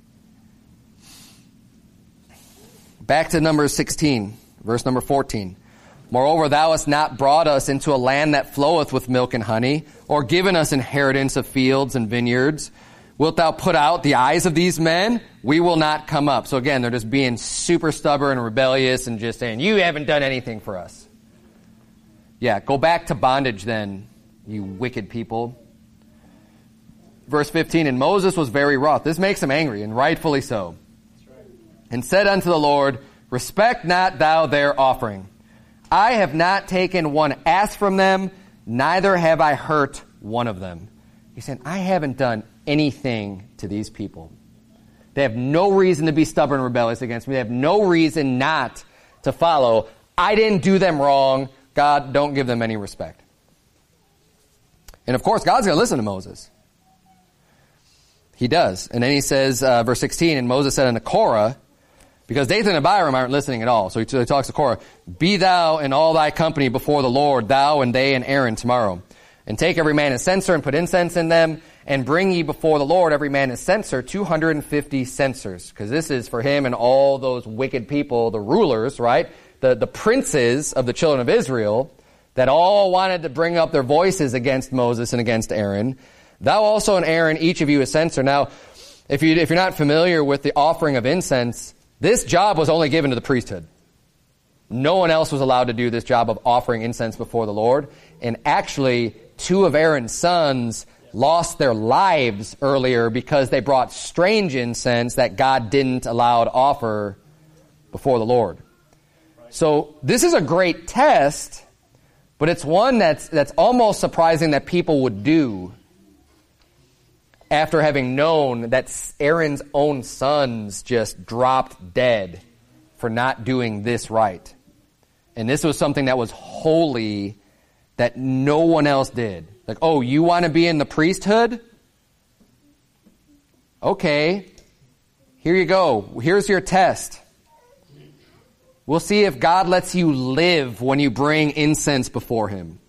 Back to Numbers sixteen, verse number fourteen. Moreover, thou hast not brought us into a land that floweth with milk and honey, or given us inheritance of fields and vineyards. Wilt thou put out the eyes of these men? We will not come up. So again, they're just being super stubborn and rebellious and just saying, you haven't done anything for us. Yeah, go back to bondage then, you wicked people. Verse fifteen, and Moses was very wroth. This makes him angry, and rightfully so. And said unto the Lord, respect not thou their offering. I have not taken one ass from them, neither have I hurt one of them. He said, I haven't done anything to these people. They have no reason to be stubborn and rebellious against me. They have no reason not to follow. I didn't do them wrong. God, don't give them any respect. And of course, God's going to listen to Moses. He does. And then he says, uh, verse sixteen, and Moses said unto Korah, because Dathan and Abiram aren't listening at all. So he, he talks to Korah, be thou and all thy company before the Lord, thou and they and Aaron tomorrow. And take every man his censer and put incense in them, and bring ye before the Lord every man his censer, two hundred fifty censers. Because this is for him and all those wicked people, the rulers, right? The, the princes of the children of Israel, that all wanted to bring up their voices against Moses and against Aaron. Thou also and Aaron, each of you a censer. Now, if, you, if you're not familiar with the offering of incense, this job was only given to the priesthood. No one else was allowed to do this job of offering incense before the Lord. And actually, two of Aaron's sons lost their lives earlier because they brought strange incense that God didn't allow to offer before the Lord. So this is a great test, but it's one that's that's almost surprising that people would do after having known that Aaron's own sons just dropped dead for not doing this right. And this was something that was holy that no one else did. Like, oh, you want to be in the priesthood? Okay, here you go. Here's your test. We'll see if God lets you live when you bring incense before him.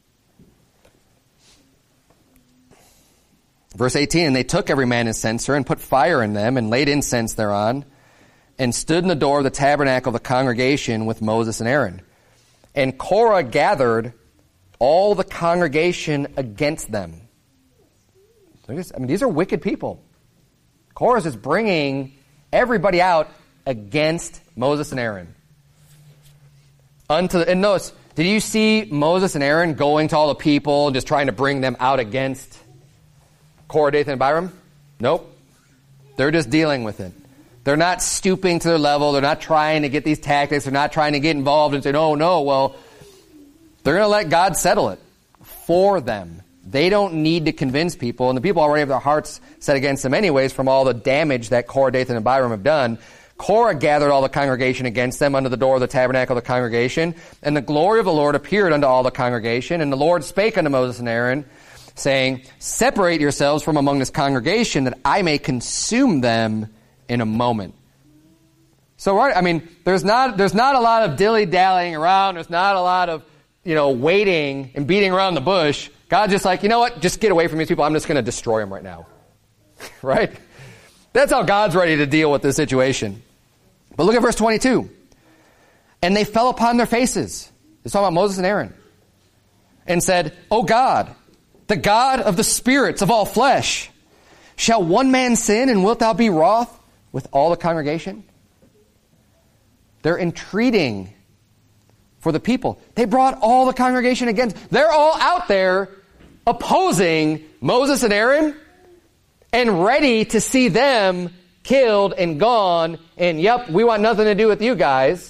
Verse eighteen, and they took every man his censer and put fire in them and laid incense thereon and stood in the door of the tabernacle of the congregation with Moses and Aaron. And Korah gathered all the congregation against them. I mean, these are wicked people. Korah is just bringing everybody out against Moses and Aaron. Unto the, and notice, did you see Moses and Aaron going to all the people and just trying to bring them out against Korah, Dathan, and Abiram? Nope. They're just dealing with it. They're not stooping to their level. They're not trying to get these tactics. They're not trying to get involved and say, oh, no, well, they're going to let God settle it for them. They don't need to convince people, and the people already have their hearts set against them anyways from all the damage that Korah, Dathan, and Abiram have done. Korah gathered all the congregation against them under the door of the tabernacle of the congregation, and the glory of the Lord appeared unto all the congregation, and the Lord spake unto Moses and Aaron, saying, separate yourselves from among this congregation, that I may consume them in a moment. So, right, I mean, there's not there's not a lot of dilly-dallying around. There's not a lot of, you know, waiting and beating around the bush. God's just like, you know what? Just get away from these people. I'm just going to destroy them right now. Right? That's how God's ready to deal with this situation. But look at verse twenty-two. And they fell upon their faces. It's talking about Moses and Aaron. And said, O God, the God of the spirits of all flesh, shall one man sin, and wilt thou be wroth with all the congregation? They're entreating for the people. They brought all the congregation against. They're all out there opposing Moses and Aaron and ready to see them killed and gone, and yep, we want nothing to do with you guys.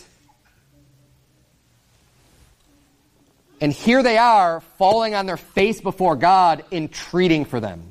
And here they are, falling on their face before God, entreating for them.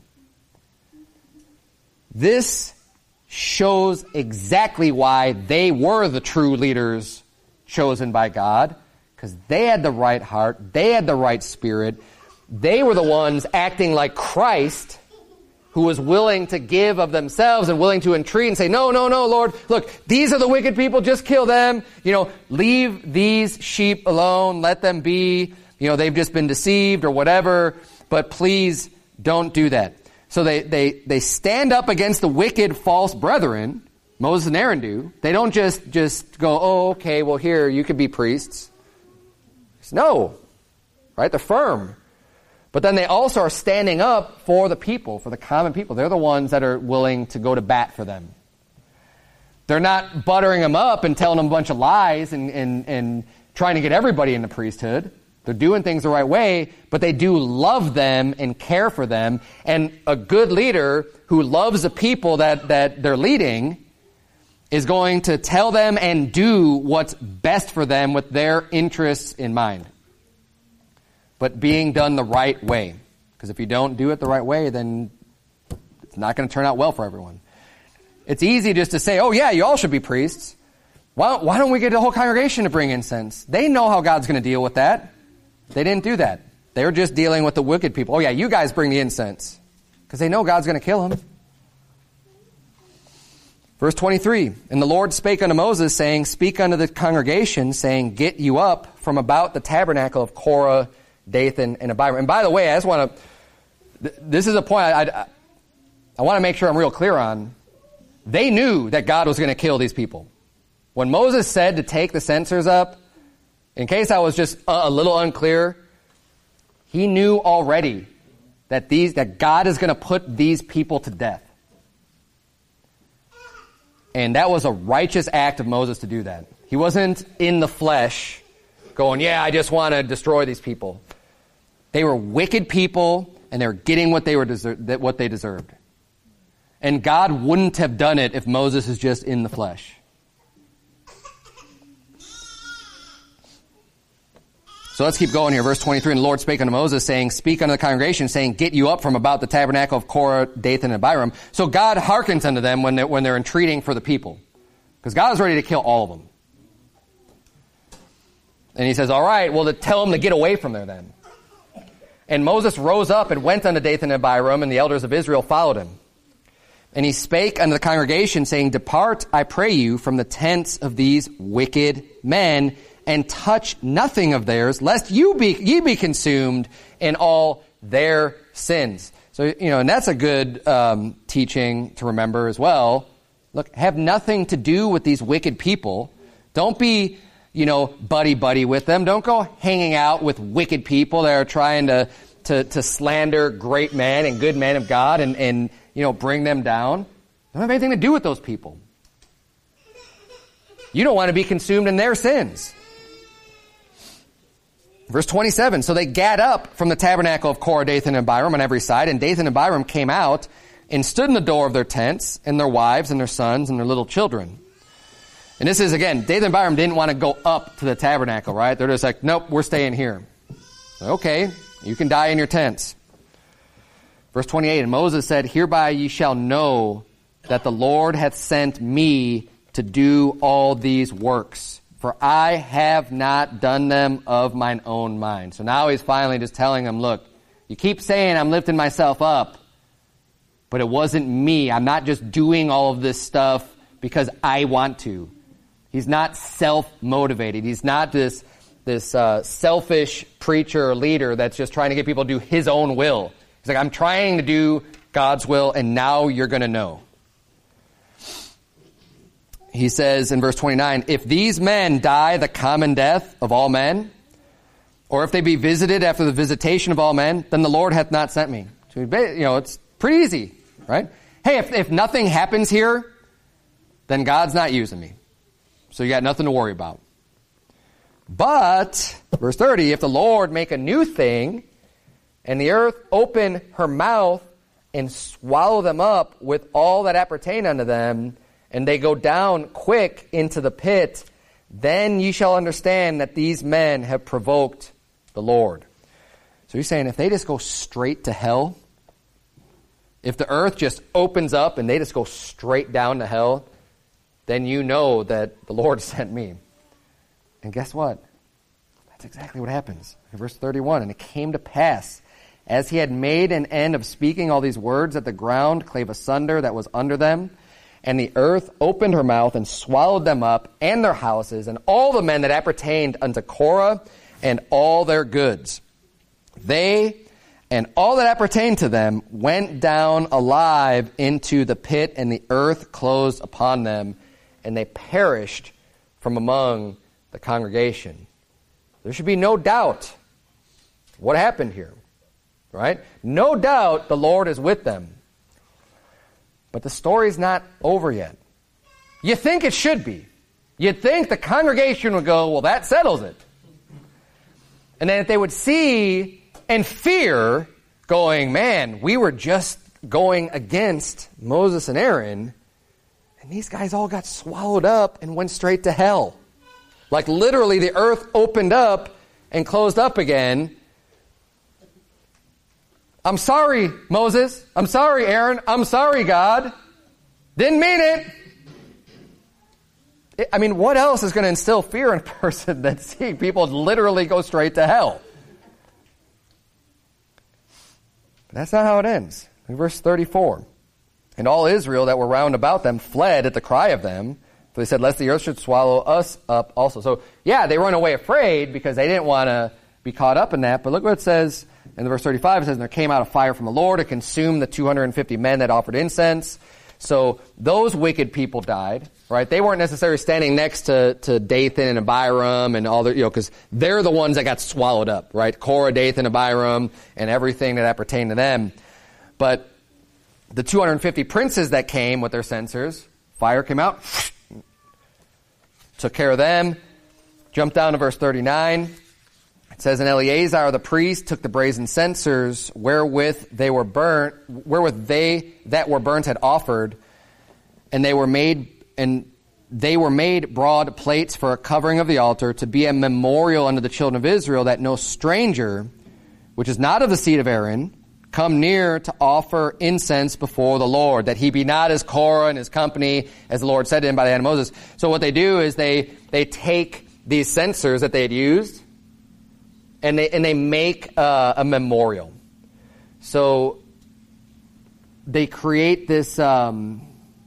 This shows exactly why they were the true leaders chosen by God, because they had the right heart, they had the right spirit, they were the ones acting like Christ, who was willing to give of themselves and willing to entreat and say, no, no, no, Lord, look, these are the wicked people, just kill them. You know, leave these sheep alone, let them be. You know, they've just been deceived or whatever, but please don't do that. So they, they, they stand up against the wicked false brethren, Moses and Aaron do. They don't just, just go, oh, okay, well here, you could be priests. No, right? They're firm. But then they also are standing up for the people, for the common people. They're the ones that are willing to go to bat for them. They're not buttering them up and telling them a bunch of lies and, and, and trying to get everybody in the priesthood. They're doing things the right way, but they do love them and care for them. And a good leader who loves the people that, that they're leading is going to tell them and do what's best for them with their interests in mind. But being done the right way. Because if you don't do it the right way, then it's not going to turn out well for everyone. It's easy just to say, oh yeah, you all should be priests. Why, why don't we get the whole congregation to bring incense? They know how God's going to deal with that. They didn't do that. They were just dealing with the wicked people. Oh yeah, you guys bring the incense. Because they know God's going to kill them. Verse twenty-three, and the Lord spake unto Moses, saying, speak unto the congregation, saying, get you up from about the tabernacle of Korah, Dathan, and Abiram. And by the way, I just want to, this is a point I, I, I want to make sure I'm real clear on. They knew that God was going to kill these people. When Moses said to take the censers up, In case I was just a, a little unclear, he knew already that these that God is going to put these people to death. And that was a righteous act of Moses to do that. He wasn't in the flesh going, yeah, I just want to destroy these people. They were wicked people, and they were getting what they were deser- what they deserved. And God wouldn't have done it if Moses is just in the flesh. So let's keep going here. Verse twenty-three, and the Lord spake unto Moses, saying, speak unto the congregation, saying, get you up from about the tabernacle of Korah, Dathan, and Abiram. So God hearkens unto them when they're, when they're entreating for the people. Because God is ready to kill all of them. And he says, all right, well, to tell them to get away from there then. And Moses rose up and went unto Dathan and Abiram, and the elders of Israel followed him. And he spake unto the congregation, saying, depart, I pray you, from the tents of these wicked men, and touch nothing of theirs, lest you be ye be consumed in all their sins. So, you know, and that's a good um, teaching to remember as well. Look, have nothing to do with these wicked people. Don't be, you know, buddy-buddy with them. Don't go hanging out with wicked people that are trying to, to, to slander great men and good men of God and, and, you know, bring them down. Don't have anything to do with those people. You don't want to be consumed in their sins. Verse twenty-seven, so they gat up from the tabernacle of Korah, Dathan, and Abiram on every side, and Dathan and Abiram came out and stood in the door of their tents, and their wives and their sons and their little children. And this is, again, Dathan and Abiram didn't want to go up to the tabernacle, right? They're just like, nope, we're staying here. Okay, you can die in your tents. Verse twenty-eight, and Moses said, hereby ye shall know that the Lord hath sent me to do all these works. For I have not done them of mine own mind. So now he's finally just telling them, look, you keep saying I'm lifting myself up, but it wasn't me. I'm not just doing all of this stuff because I want to. He's not self-motivated. He's not this, this uh, selfish preacher or leader that's just trying to get people to do his own will. He's like, I'm trying to do God's will, and now you're going to know. He says in verse twenty-nine, if these men die the common death of all men, or if they be visited after the visitation of all men, then the Lord hath not sent me. So, you know, it's pretty easy, right? Hey, if, if nothing happens here, then God's not using me. So you got nothing to worry about. But, verse thirty, if the Lord make a new thing, and the earth open her mouth and swallow them up with all that appertain unto them, and they go down quick into the pit, then ye shall understand that these men have provoked the Lord. So he's saying if they just go straight to hell, if the earth just opens up and they just go straight down to hell, then you know that the Lord sent me. And guess what? That's exactly what happens. In verse thirty-one, and it came to pass, as he had made an end of speaking all these words, that the ground clave asunder that was under them, and the earth opened her mouth and swallowed them up and their houses and all the men that appertained unto Korah and all their goods. They and all that appertained to them went down alive into the pit, and the earth closed upon them, and they perished from among the congregation. There should be no doubt what happened here, right? No doubt the Lord is with them. But the story's not over yet. You think it should be. You'd think the congregation would go, well, that settles it. And then if they would see and fear, going, man, we were just going against Moses and Aaron, and these guys all got swallowed up and went straight to hell. Like literally the earth opened up and closed up again. I'm sorry, Moses. I'm sorry, Aaron. I'm sorry, God. Didn't mean it. it I mean, what else is going to instill fear in a person than seeing people literally go straight to hell? But that's not how it ends. In verse thirty-four, and all Israel that were round about them fled at the cry of them, for they said, lest the earth should swallow us up also. So, yeah, they run away afraid because they didn't want to be caught up in that. But look what it says in verse thirty-five. It says, and there came out a fire from the Lord to consume the two hundred fifty men that offered incense. So those wicked people died, right? They weren't necessarily standing next to, to Dathan and Abiram and all the, you know, because they're the ones that got swallowed up, right? Korah, Dathan, Abiram, and everything that appertained to them. But the two hundred fifty princes that came with their censers, fire came out, took care of them. Jump down to verse thirty-nine. It says, and Eleazar the priest took the brazen censers wherewith they were burnt, wherewith they that were burnt had offered, and they were made and they were made broad plates for a covering of the altar, to be a memorial unto the children of Israel, that no stranger, which is not of the seed of Aaron, come near to offer incense before the Lord, that he be not as Korah and his company, as the Lord said to him by the hand of Moses. So what they do is they they take these censers that they had used, and they and they make uh, a memorial. So they create this. Um,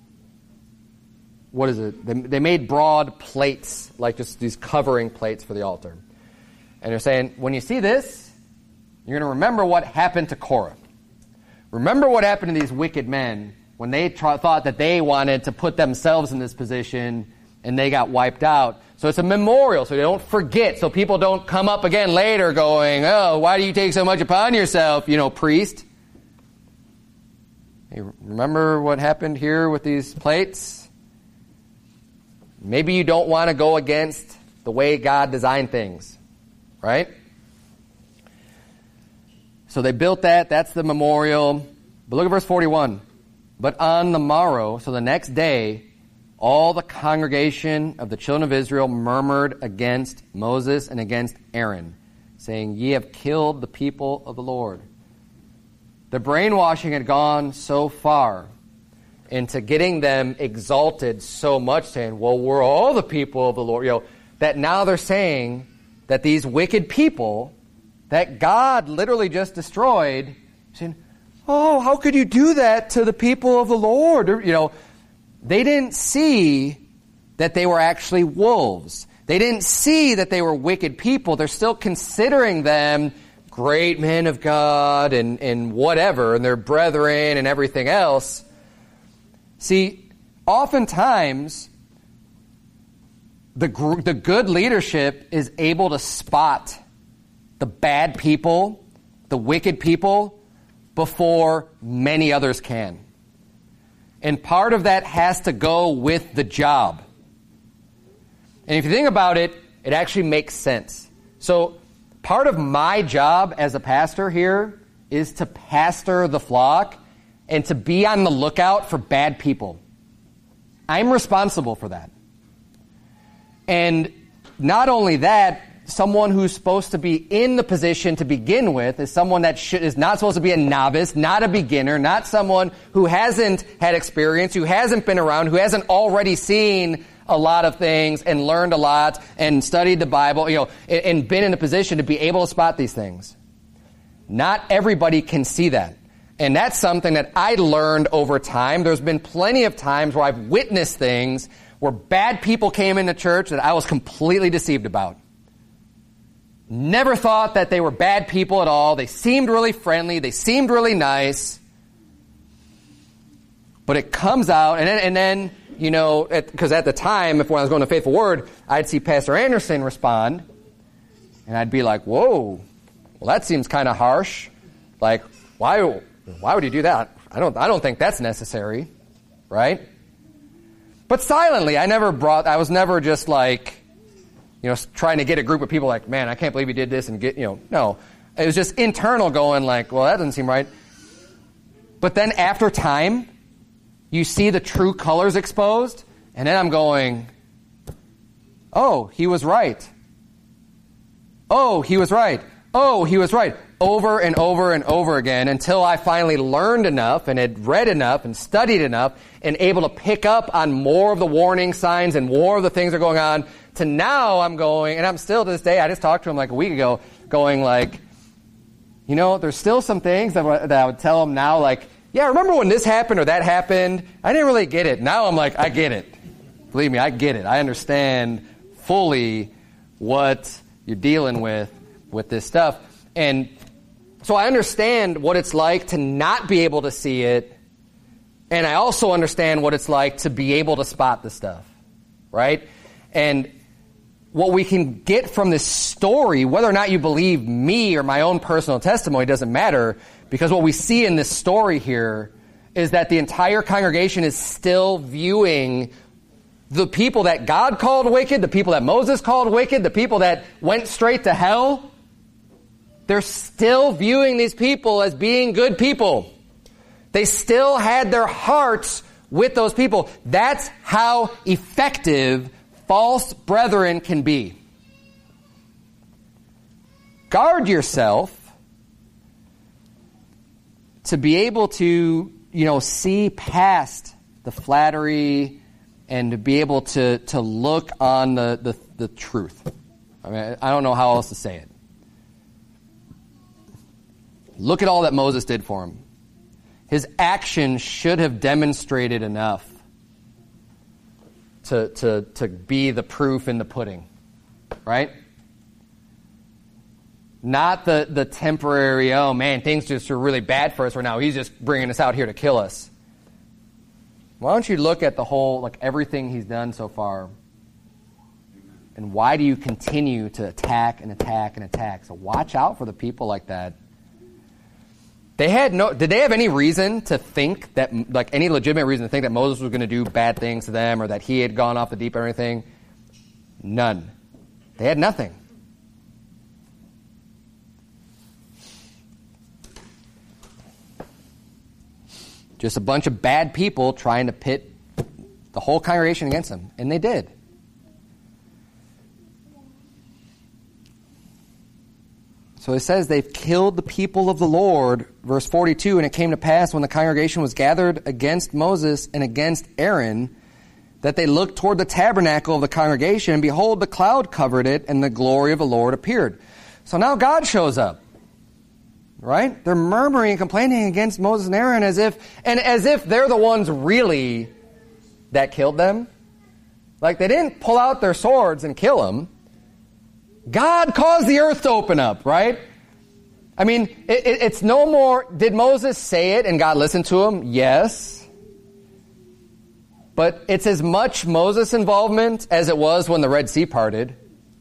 what is it? They, they made broad plates, like just these covering plates for the altar. And they're saying, when you see this, you're going to remember what happened to Korah. Remember what happened to these wicked men when they tra- thought that they wanted to put themselves in this position, and they got wiped out. So it's a memorial, so they don't forget, so people don't come up again later going, oh, why do you take so much upon yourself, you know, priest? Hey, remember what happened here with these plates? Maybe you don't want to go against the way God designed things, right? So they built that. That's the memorial. But look at verse forty-one. But on the morrow, so the next day, all the congregation of the children of Israel murmured against Moses and against Aaron, saying, ye have killed the people of the Lord. The brainwashing had gone so far into getting them exalted so much, saying, well, we're all the people of the Lord, you know, that now they're saying that these wicked people that God literally just destroyed, saying, oh, how could you do that to the people of the Lord? Or, you know, they didn't see that they were actually wolves. They didn't see that they were wicked people. They're still considering them great men of God and, and whatever, and their brethren and everything else. See, oftentimes, the gr- the good leadership is able to spot the bad people, the wicked people, before many others can. And part of that has to go with the job. And if you think about it, it actually makes sense. So part of my job as a pastor here is to pastor the flock and to be on the lookout for bad people. I'm responsible for that. And not only that, someone who's supposed to be in the position to begin with is someone that should, is not supposed to be a novice, not a beginner, not someone who hasn't had experience, who hasn't been around, who hasn't already seen a lot of things and learned a lot and studied the Bible, you know, and, and been in a position to be able to spot these things. Not everybody can see that. And that's something that I learned over time. There's been plenty of times where I've witnessed things where bad people came into church that I was completely deceived about. Never thought that they were bad people at all. They seemed really friendly. They seemed really nice. But it comes out, and then, and then you know, because at, at the time, if when I was going to Faithful Word, I'd see Pastor Anderson respond, and I'd be like, whoa, well, that seems kind of harsh. Like, why... Why would you do that? I don't I don't think that's necessary, right? But silently, I never brought, I was never just like, you know, trying to get a group of people like, man, I can't believe you did this and get, you know, no. It was just internal going like, well, that doesn't seem right. But then after time, you see the true colors exposed, and then I'm going, oh, he was right. Oh, he was right. Oh, he was right. Over and over and over again until I finally learned enough and had read enough and studied enough and able to pick up on more of the warning signs and more of the things that are going on, to now I'm going, and I'm still to this day, I just talked to him like a week ago, going like, you know, there's still some things that, that I would tell him now, like, yeah, remember when this happened or that happened? I didn't really get it. Now I'm like, I get it. Believe me, I get it. I understand fully what you're dealing with with this stuff. And so I understand what it's like to not be able to see it And I also understand what it's like to be able to spot this stuff, right? And what we can get from this story, whether or not you believe me or my own personal testimony, doesn't matter, because what we see in this story here is that the entire congregation is still viewing the people that God called wicked, the people that Moses called wicked, the people that went straight to hell. They're still viewing these people as being good people. They still had their hearts with those people. That's how effective false brethren can be. Guard yourself to be able to, you know, see past the flattery and to be able to, to look on the, the, the truth. I mean, I don't know how else to say it. Look at all that Moses did for him. His actions should have demonstrated enough to, to, to be the proof in the pudding, right? Not the, the temporary, oh man, things just are really bad for us right now. He's just bringing us out here to kill us. Why don't you look at the whole, like everything he's done so far, and why do you continue to attack and attack and attack? So watch out for the people like that. They had no, did they have any reason to think that, like any legitimate reason to think that Moses was going to do bad things to them or that he had gone off the deep end or anything? None. They had nothing. Just a bunch of bad people trying to pit the whole congregation against him. And they did. So it says they've killed the people of the Lord, verse forty-two, and it came to pass when the congregation was gathered against Moses and against Aaron, that they looked toward the tabernacle of the congregation, and behold, the cloud covered it, and the glory of the Lord appeared. So now God shows up, right? They're murmuring and complaining against Moses and Aaron as if, and as if they're the ones really that killed them. Like they didn't pull out their swords and kill them. God caused the earth to open up, right? I mean, it, it, it's no more, did Moses say it and God listened to him? Yes. But it's as much Moses' involvement as it was when the Red Sea parted.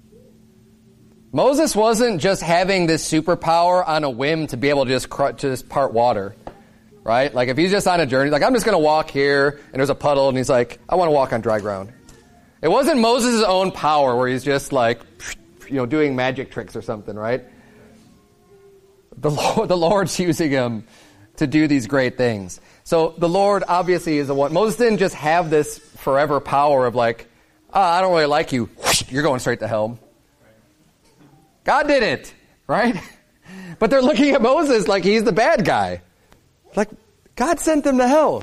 Moses wasn't just having this superpower on a whim to be able to just, cr- to just part water, right? Like if he's just on a journey, like I'm just going to walk here and there's a puddle and he's like, I want to walk on dry ground. It wasn't Moses' own power where he's just like, you know, doing magic tricks or something, right? The Lord, the Lord's using him to do these great things. So the Lord obviously is the one. Moses didn't just have this forever power of like, oh, I don't really like you. You're going straight to hell. God did it, right? But they're looking at Moses like he's the bad guy. Like, God sent them to hell.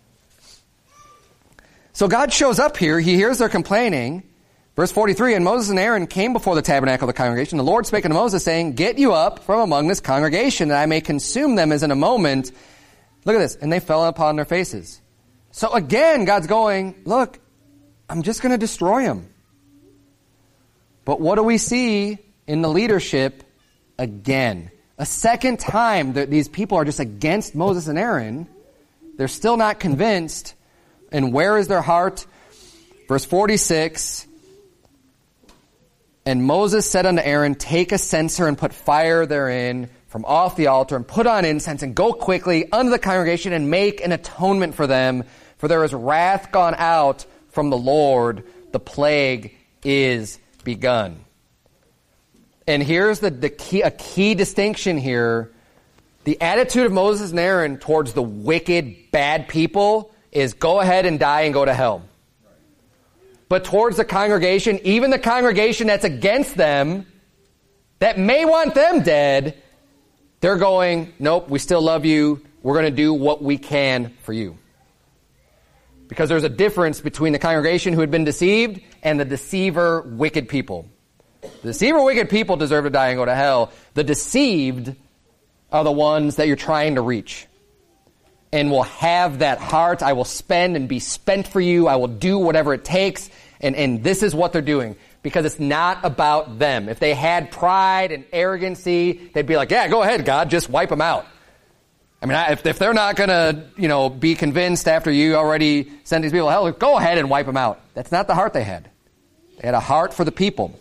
So God shows up here. He hears their complaining. Verse forty-three, and Moses and Aaron came before the tabernacle of the congregation. The Lord spake unto Moses, saying, get you up from among this congregation, that I may consume them as in a moment. Look at this. And they fell upon their faces. So again, God's going, look, I'm just going to destroy them. But what do we see in the leadership again? A second time that these people are just against Moses and Aaron. They're still not convinced. And where is their heart? Verse forty-six, and Moses said unto Aaron, take a censer and put fire therein from off the altar and put on incense and go quickly unto the congregation and make an atonement for them. For there is wrath gone out from the Lord. The plague is begun. And here's the, the key, a key distinction here. The attitude of Moses and Aaron towards the wicked, bad people is go ahead and die and go to hell. But towards the congregation, even the congregation that's against them, that may want them dead, they're going, nope, we still love you. We're going to do what we can for you. Because there's a difference between the congregation who had been deceived and the deceiver, wicked people. The deceiver, wicked people deserve to die and go to hell. The deceived are the ones that you're trying to reach. And will have that heart. I will spend and be spent for you. I will do whatever it takes. And, and this is what they're doing. Because it's not about them. If they had pride and arrogancy, they'd be like, yeah, go ahead, God, just wipe them out. I mean, if, if they're not going to, you know, be convinced after you already sent these people, hell, go ahead and wipe them out. That's not the heart they had. They had a heart for the people.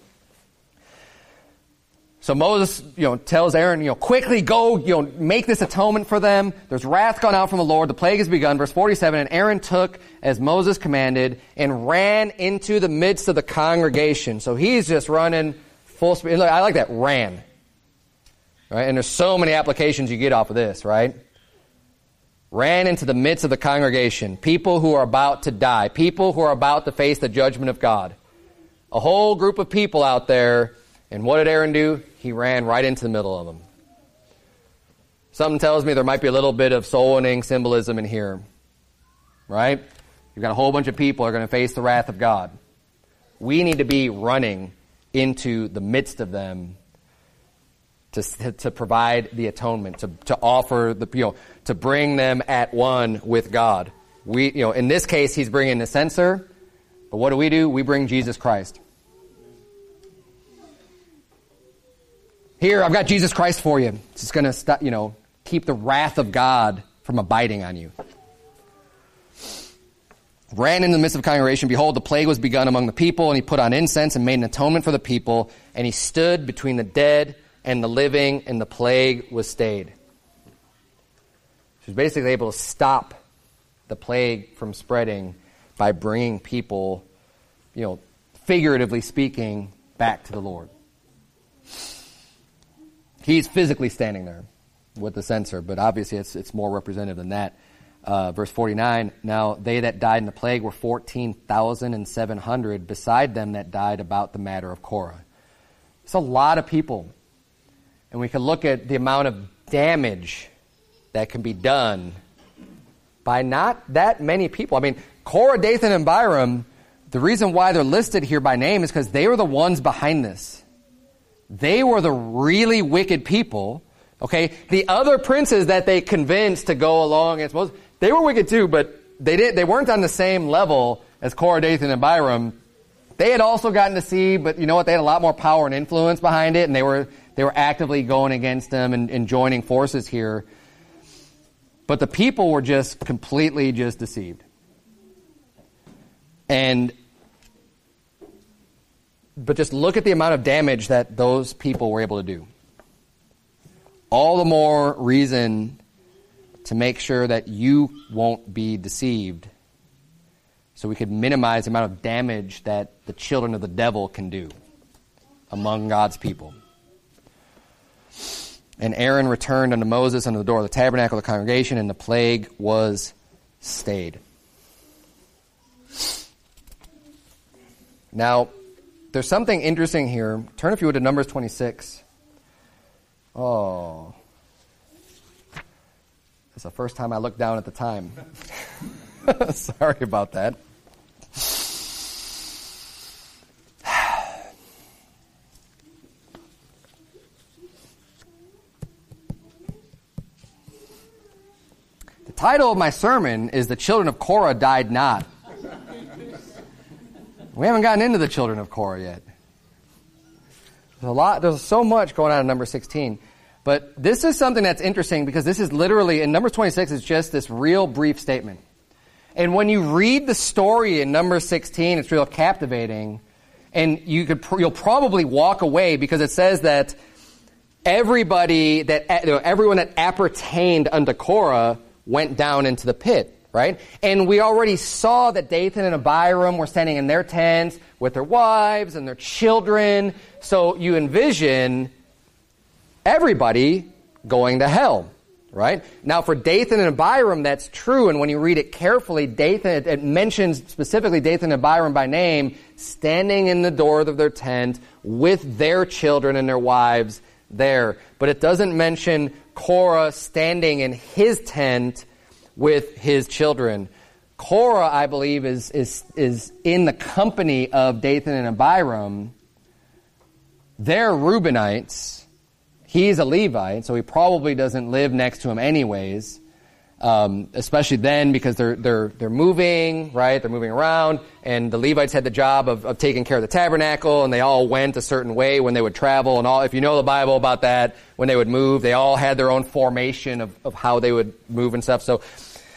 So Moses, you know, tells Aaron, you know, quickly go, you know, make this atonement for them. There's wrath gone out from the Lord. The plague has begun. Verse forty-seven, and Aaron took as Moses commanded and ran into the midst of the congregation. So he's just running full speed. I like that, ran. Right? And there's so many applications you get off of this, right? Ran into the midst of the congregation. People who are about to die. People who are about to face the judgment of God. A whole group of people out there. And what did Aaron do? He ran right into the middle of them. Something tells me there might be a little bit of soul winning symbolism in here. Right? You've got a whole bunch of people who are going to face the wrath of God. We need to be running into the midst of them to, to provide the atonement, to, to offer the, you know, to bring them at one with God. We, you know, in this case, he's bringing the censer, but what do we do? We bring Jesus Christ. Here, I've got Jesus Christ for you. It's just going to stop, you know, keep the wrath of God from abiding on you. Ran in the midst of the congregation. Behold, the plague was begun among the people, and he put on incense and made an atonement for the people, and he stood between the dead and the living, and the plague was stayed. He was basically able to stop the plague from spreading by bringing people, you know, figuratively speaking, back to the Lord. He's physically standing there with the censer, but obviously it's it's more representative than that. Uh, verse forty-nine, now they that died in the plague were fourteen thousand seven hundred, beside them that died about the matter of Korah. It's a lot of people. And we can look at the amount of damage that can be done by not that many people. I mean, Korah, Dathan, and Abiram, the reason why they're listed here by name is because they were the ones behind this. They were the really wicked people. Okay, the other princes that they convinced to go along against Moses, they were wicked too, but they did they weren't on the same level as Korah, Dathan, and Abiram. They had also gotten to see, but you know what? They had a lot more power and influence behind it, and they were they were actively going against them and, and joining forces here. But the people were just completely just deceived. And but just look at the amount of damage that those people were able to do. All the more reason to make sure that you won't be deceived, so we could minimize the amount of damage that the children of the devil can do among God's people. And Aaron returned unto Moses unto the door of the tabernacle of the congregation, and the plague was stayed. Now, there's something interesting here. Turn, if you would, to Numbers twenty-six. Oh. It's the first time I looked down at the time. Sorry about that. The title of my sermon is The Children of Korah Died Not. We haven't gotten into the children of Korah yet. There's a lot, there's so much going on in number sixteen. But this is something that's interesting because this is literally, in Numbers twenty-six, is just this real brief statement. And when you read the story in Numbers sixteen, it's real captivating. And you could, you'll probably walk away because it says that everybody, that you know, everyone that appertained unto Korah went down into the pit. Right? And we already saw that Dathan and Abiram were standing in their tents with their wives and their children. So you envision everybody going to hell. Right? Now for Dathan and Abiram, that's true. And when you read it carefully, Dathan, it mentions specifically Dathan and Abiram by name, standing in the door of their tent with their children and their wives there. But it doesn't mention Korah standing in his tent with his children. Korah, I believe, is is is in the company of Dathan and Abiram. They're Reubenites. He's a Levite, so he probably doesn't live next to him anyways. Um, especially then, because they're they're they're moving, right? They're moving around, and the Levites had the job of, of taking care of the tabernacle, and they all went a certain way when they would travel, and all. If you know the Bible about that, when they would move, they all had their own formation of, of how they would move and stuff. So,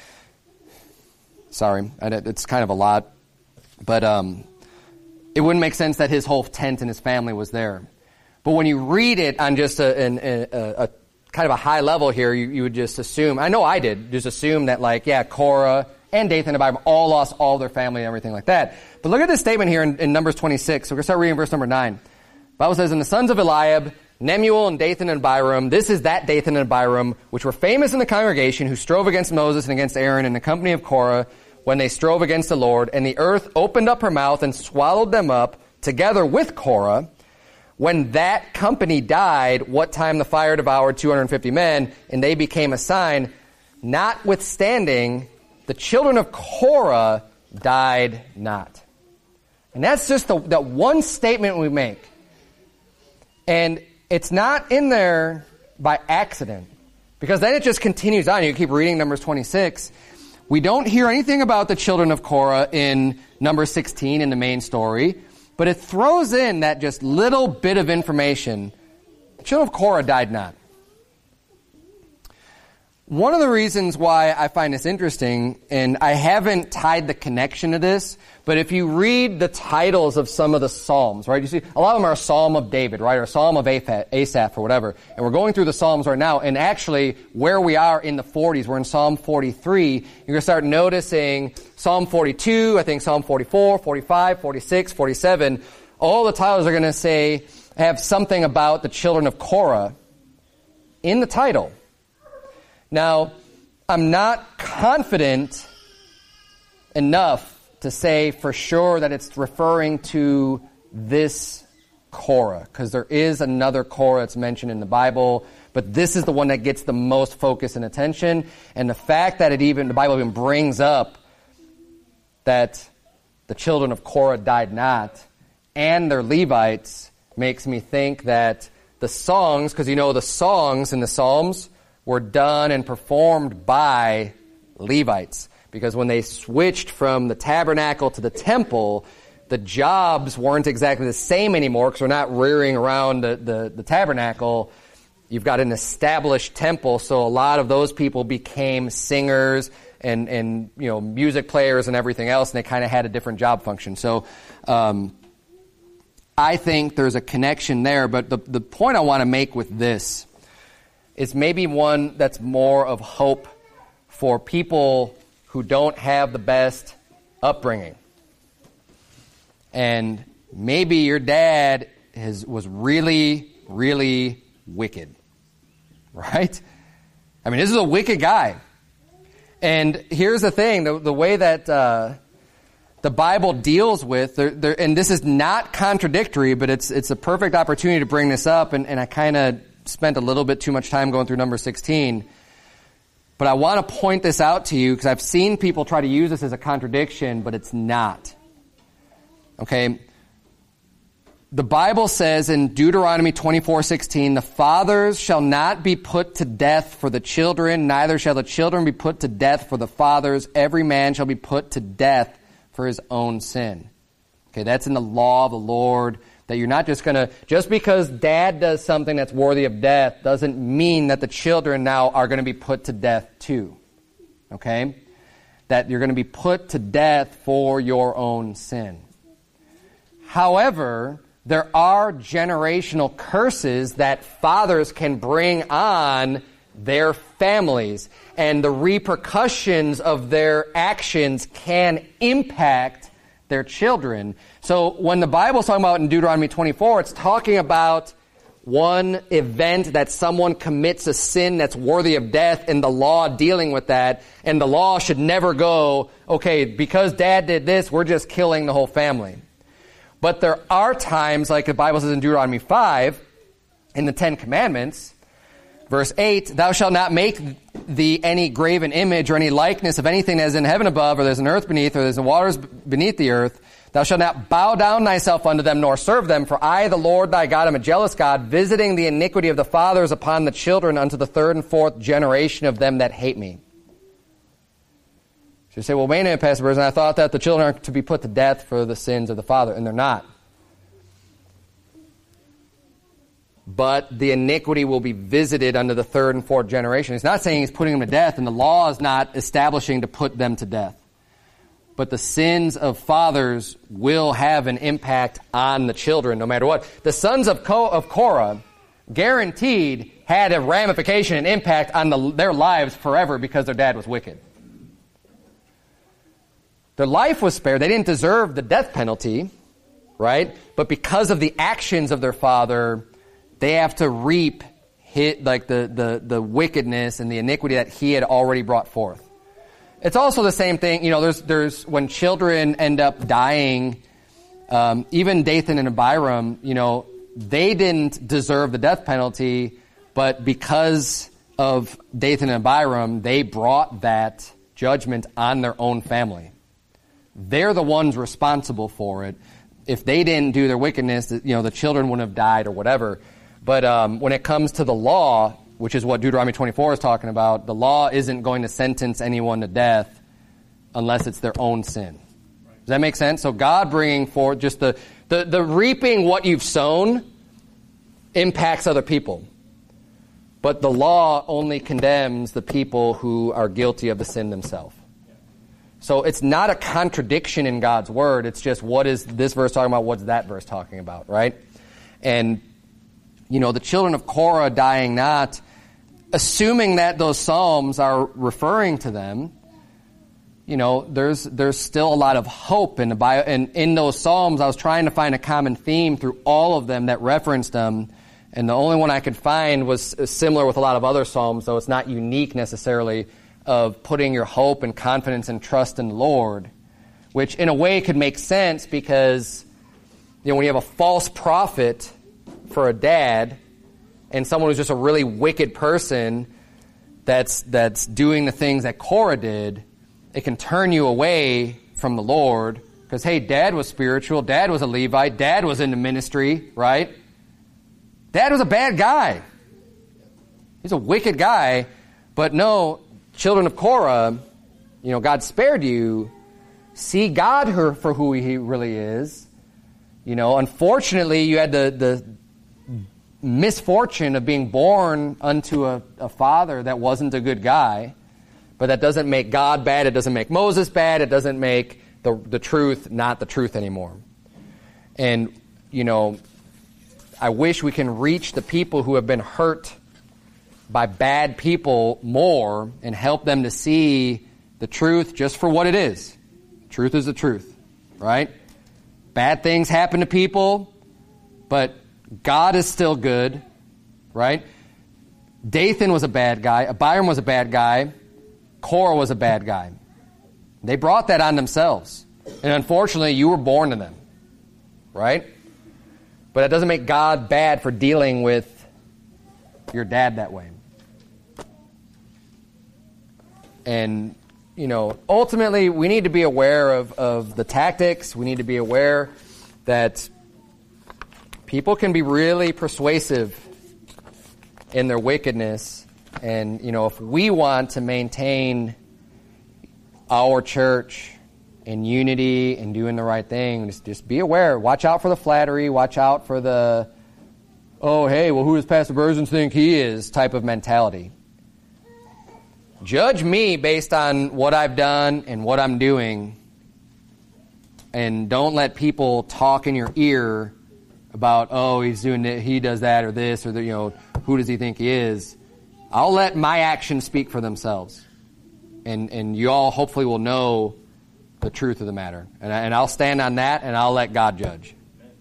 sorry, it's kind of a lot, but um, it wouldn't make sense that his whole tent and his family was there. But when you read it on just a, an, a, a kind of a high level here, you, you would just assume, I know I did, just assume that like, yeah, Korah and Dathan and Abiram all lost all their family and everything like that. But look at this statement here in, in Numbers twenty-six. So we're going to start reading verse number nine. The Bible says, and the sons of Eliab, Nemuel and Dathan and Abiram, this is that Dathan and Abiram, which were famous in the congregation, who strove against Moses and against Aaron in the company of Korah, when they strove against the Lord. And the earth opened up her mouth and swallowed them up, together with Korah. When that company died, what time the fire devoured two hundred fifty men, and they became a sign, notwithstanding, the children of Korah died not. And that's just the, that one statement we make. And it's not in there by accident, because then it just continues on. You keep reading Numbers twenty-six. We don't hear anything about the children of Korah in Numbers sixteen in the main story. But it throws in that just little bit of information. The children of Korah died not. One of the reasons why I find this interesting, and I haven't tied the connection to this, but if you read the titles of some of the Psalms, right, you see, a lot of them are a Psalm of David, right, or a Psalm of Asaph or whatever, and we're going through the Psalms right now, and actually, where we are in the forties, we're in Psalm forty-three, you're going to start noticing Psalm forty-two, I think Psalm forty-four, forty-five, forty-six, forty-seven, all the titles are going to say, have something about the children of Korah in the title. Now, I'm not confident enough to say for sure that it's referring to this Korah, because there is another Korah that's mentioned in the Bible, but this is the one that gets the most focus and attention. And the fact that it even, the Bible even brings up that the children of Korah died not, and their Levites, makes me think that the songs, because you know the songs in the Psalms were done and performed by Levites. Because when they switched from the tabernacle to the temple, the jobs weren't exactly the same anymore, because we're not rearing around the, the, the tabernacle. You've got an established temple, so a lot of those people became singers and, and you know, music players and everything else, and they kind of had a different job function. So um, I think there's a connection there, but the, the point I want to make with this is maybe one that's more of hope for people who don't have the best upbringing. And maybe your dad is, was really, really wicked. Right? I mean, this is a wicked guy. And here's the thing, the, the way that uh, the Bible deals with, there, there, and this is not contradictory, but it's it's a perfect opportunity to bring this up, and, and I kind of spent a little bit too much time going through number sixteen. But I want to point this out to you because I've seen people try to use this as a contradiction, but it's not. Okay? The Bible says in Deuteronomy twenty-four sixteen, the fathers shall not be put to death for the children, neither shall the children be put to death for the fathers. Every man shall be put to death for his own sin. Okay, that's in the law of the Lord. That you're not just going to, just because dad does something that's worthy of death doesn't mean that the children now are going to be put to death too. Okay? That you're going to be put to death for your own sin. However, there are generational curses that fathers can bring on their families, and the repercussions of their actions can impact their children. So when the Bible's talking about in Deuteronomy twenty-four, it's talking about one event that someone commits a sin that's worthy of death and the law dealing with that. And the law should never go, okay, because dad did this, we're just killing the whole family. But there are times, like the Bible says in Deuteronomy five, in the Ten Commandments, verse eight, thou shalt not make thee any graven image or any likeness of anything that is in heaven above, or there's an earth beneath, or there's in waters beneath the earth. Thou shalt not bow down thyself unto them, nor serve them, for I, the Lord thy God, am a jealous God, visiting the iniquity of the fathers upon the children unto the third and fourth generation of them that hate me. So you say, well, wait a minute, Pastor Burson, I thought that the children are to be put to death for the sins of the father, and they're not. But the iniquity will be visited under the third and fourth generation. He's not saying he's putting them to death, and the law is not establishing to put them to death. But the sins of fathers will have an impact on the children no matter what. The sons of, Co- of Korah guaranteed had a ramification and impact on the, their lives forever because their dad was wicked. Their life was spared. They didn't deserve the death penalty, right? But because of the actions of their father, they have to reap hit, like the, the, the wickedness and the iniquity that he had already brought forth. It's also the same thing, you know, there's, there's, when children end up dying, um, even Dathan and Abiram, you know, they didn't deserve the death penalty, but because of Dathan and Abiram, they brought that judgment on their own family. They're the ones responsible for it. If they didn't do their wickedness, you know, the children wouldn't have died or whatever. But um, when it comes to the law, which is what Deuteronomy twenty-four is talking about, the law isn't going to sentence anyone to death unless it's their own sin. Does that make sense? So God bringing forth just the, the, the reaping what you've sown impacts other people. But the law only condemns the people who are guilty of the sin themselves. So it's not a contradiction in God's word. It's just, what is this verse talking about? What's that verse talking about, right? And, you know, the children of Korah dying not, assuming that those psalms are referring to them, you know, there's there's still a lot of hope in the Bible. And in those psalms, I was trying to find a common theme through all of them that referenced them. And the only one I could find was similar with a lot of other psalms, though it's not unique necessarily, of putting your hope and confidence and trust in the Lord, which in a way could make sense because, you know, when you have a false prophet for a dad and someone who's just a really wicked person that's that's doing the things that Korah did, it can turn you away from the Lord because, hey, dad was spiritual, dad was a Levite, dad was in the ministry, right? Dad was a bad guy. He's a wicked guy. But no, children of Korah, you know, God spared you. See God for who he really is. You know, unfortunately, you had the, the misfortune of being born unto a, a father that wasn't a good guy. But that doesn't make God bad. It doesn't make Moses bad. It doesn't make the, the truth not the truth anymore. And, you know, I wish we can reach the people who have been hurt by bad people more and help them to see the truth just for what it is. Truth is the truth, right? Bad things happen to people, but God is still good, right? Dathan was a bad guy. Abiram was a bad guy. Korah was a bad guy. They brought that on themselves. And unfortunately, you were born to them, right? But that doesn't make God bad for dealing with your dad that way. And, you know, ultimately, we need to be aware of, of the tactics. We need to be aware that people can be really persuasive in their wickedness. And, you know, if we want to maintain our church in unity and doing the right thing, just, just be aware. Watch out for the flattery. Watch out for the, oh, hey, well, who does Pastor Burson think he is type of mentality. Judge me based on what I've done and what I'm doing, and don't let people talk in your ear about, oh, he's doing it, he does that or this or the, you know, who does he think he is? I'll let my actions speak for themselves, and and you all hopefully will know the truth of the matter, and I, and I'll stand on that, and I'll let God judge.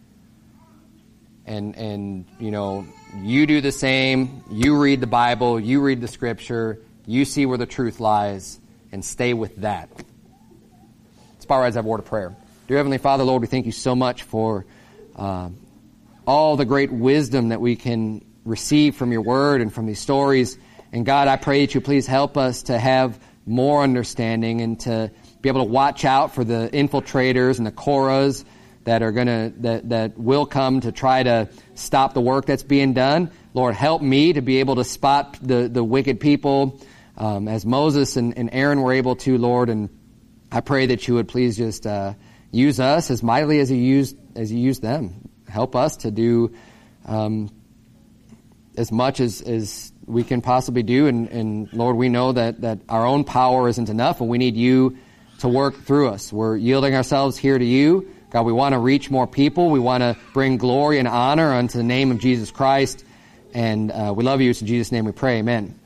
And and you know, you do the same. You read the Bible. You read the Scripture. You see where the truth lies, and stay with that. Let's bow our heads and have a word of prayer. Dear Heavenly Father, Lord, we thank you so much for uh, all the great wisdom that we can receive from your word and from these stories. And God, I pray that you please help us to have more understanding and to be able to watch out for the infiltrators and the Korahs that are gonna that that will come to try to stop the work that's being done. Lord, help me to be able to spot the the wicked people, um, as Moses and, and Aaron were able to, Lord, and I pray that you would please just uh, use us as mightily as you used as you used them. Help us to do um, as much as, as we can possibly do. And, and Lord, we know that, that our own power isn't enough, and we need you to work through us. We're yielding ourselves here to you. God, we want to reach more people. We want to bring glory and honor unto the name of Jesus Christ. And uh, we love you. It's in Jesus' name we pray. Amen.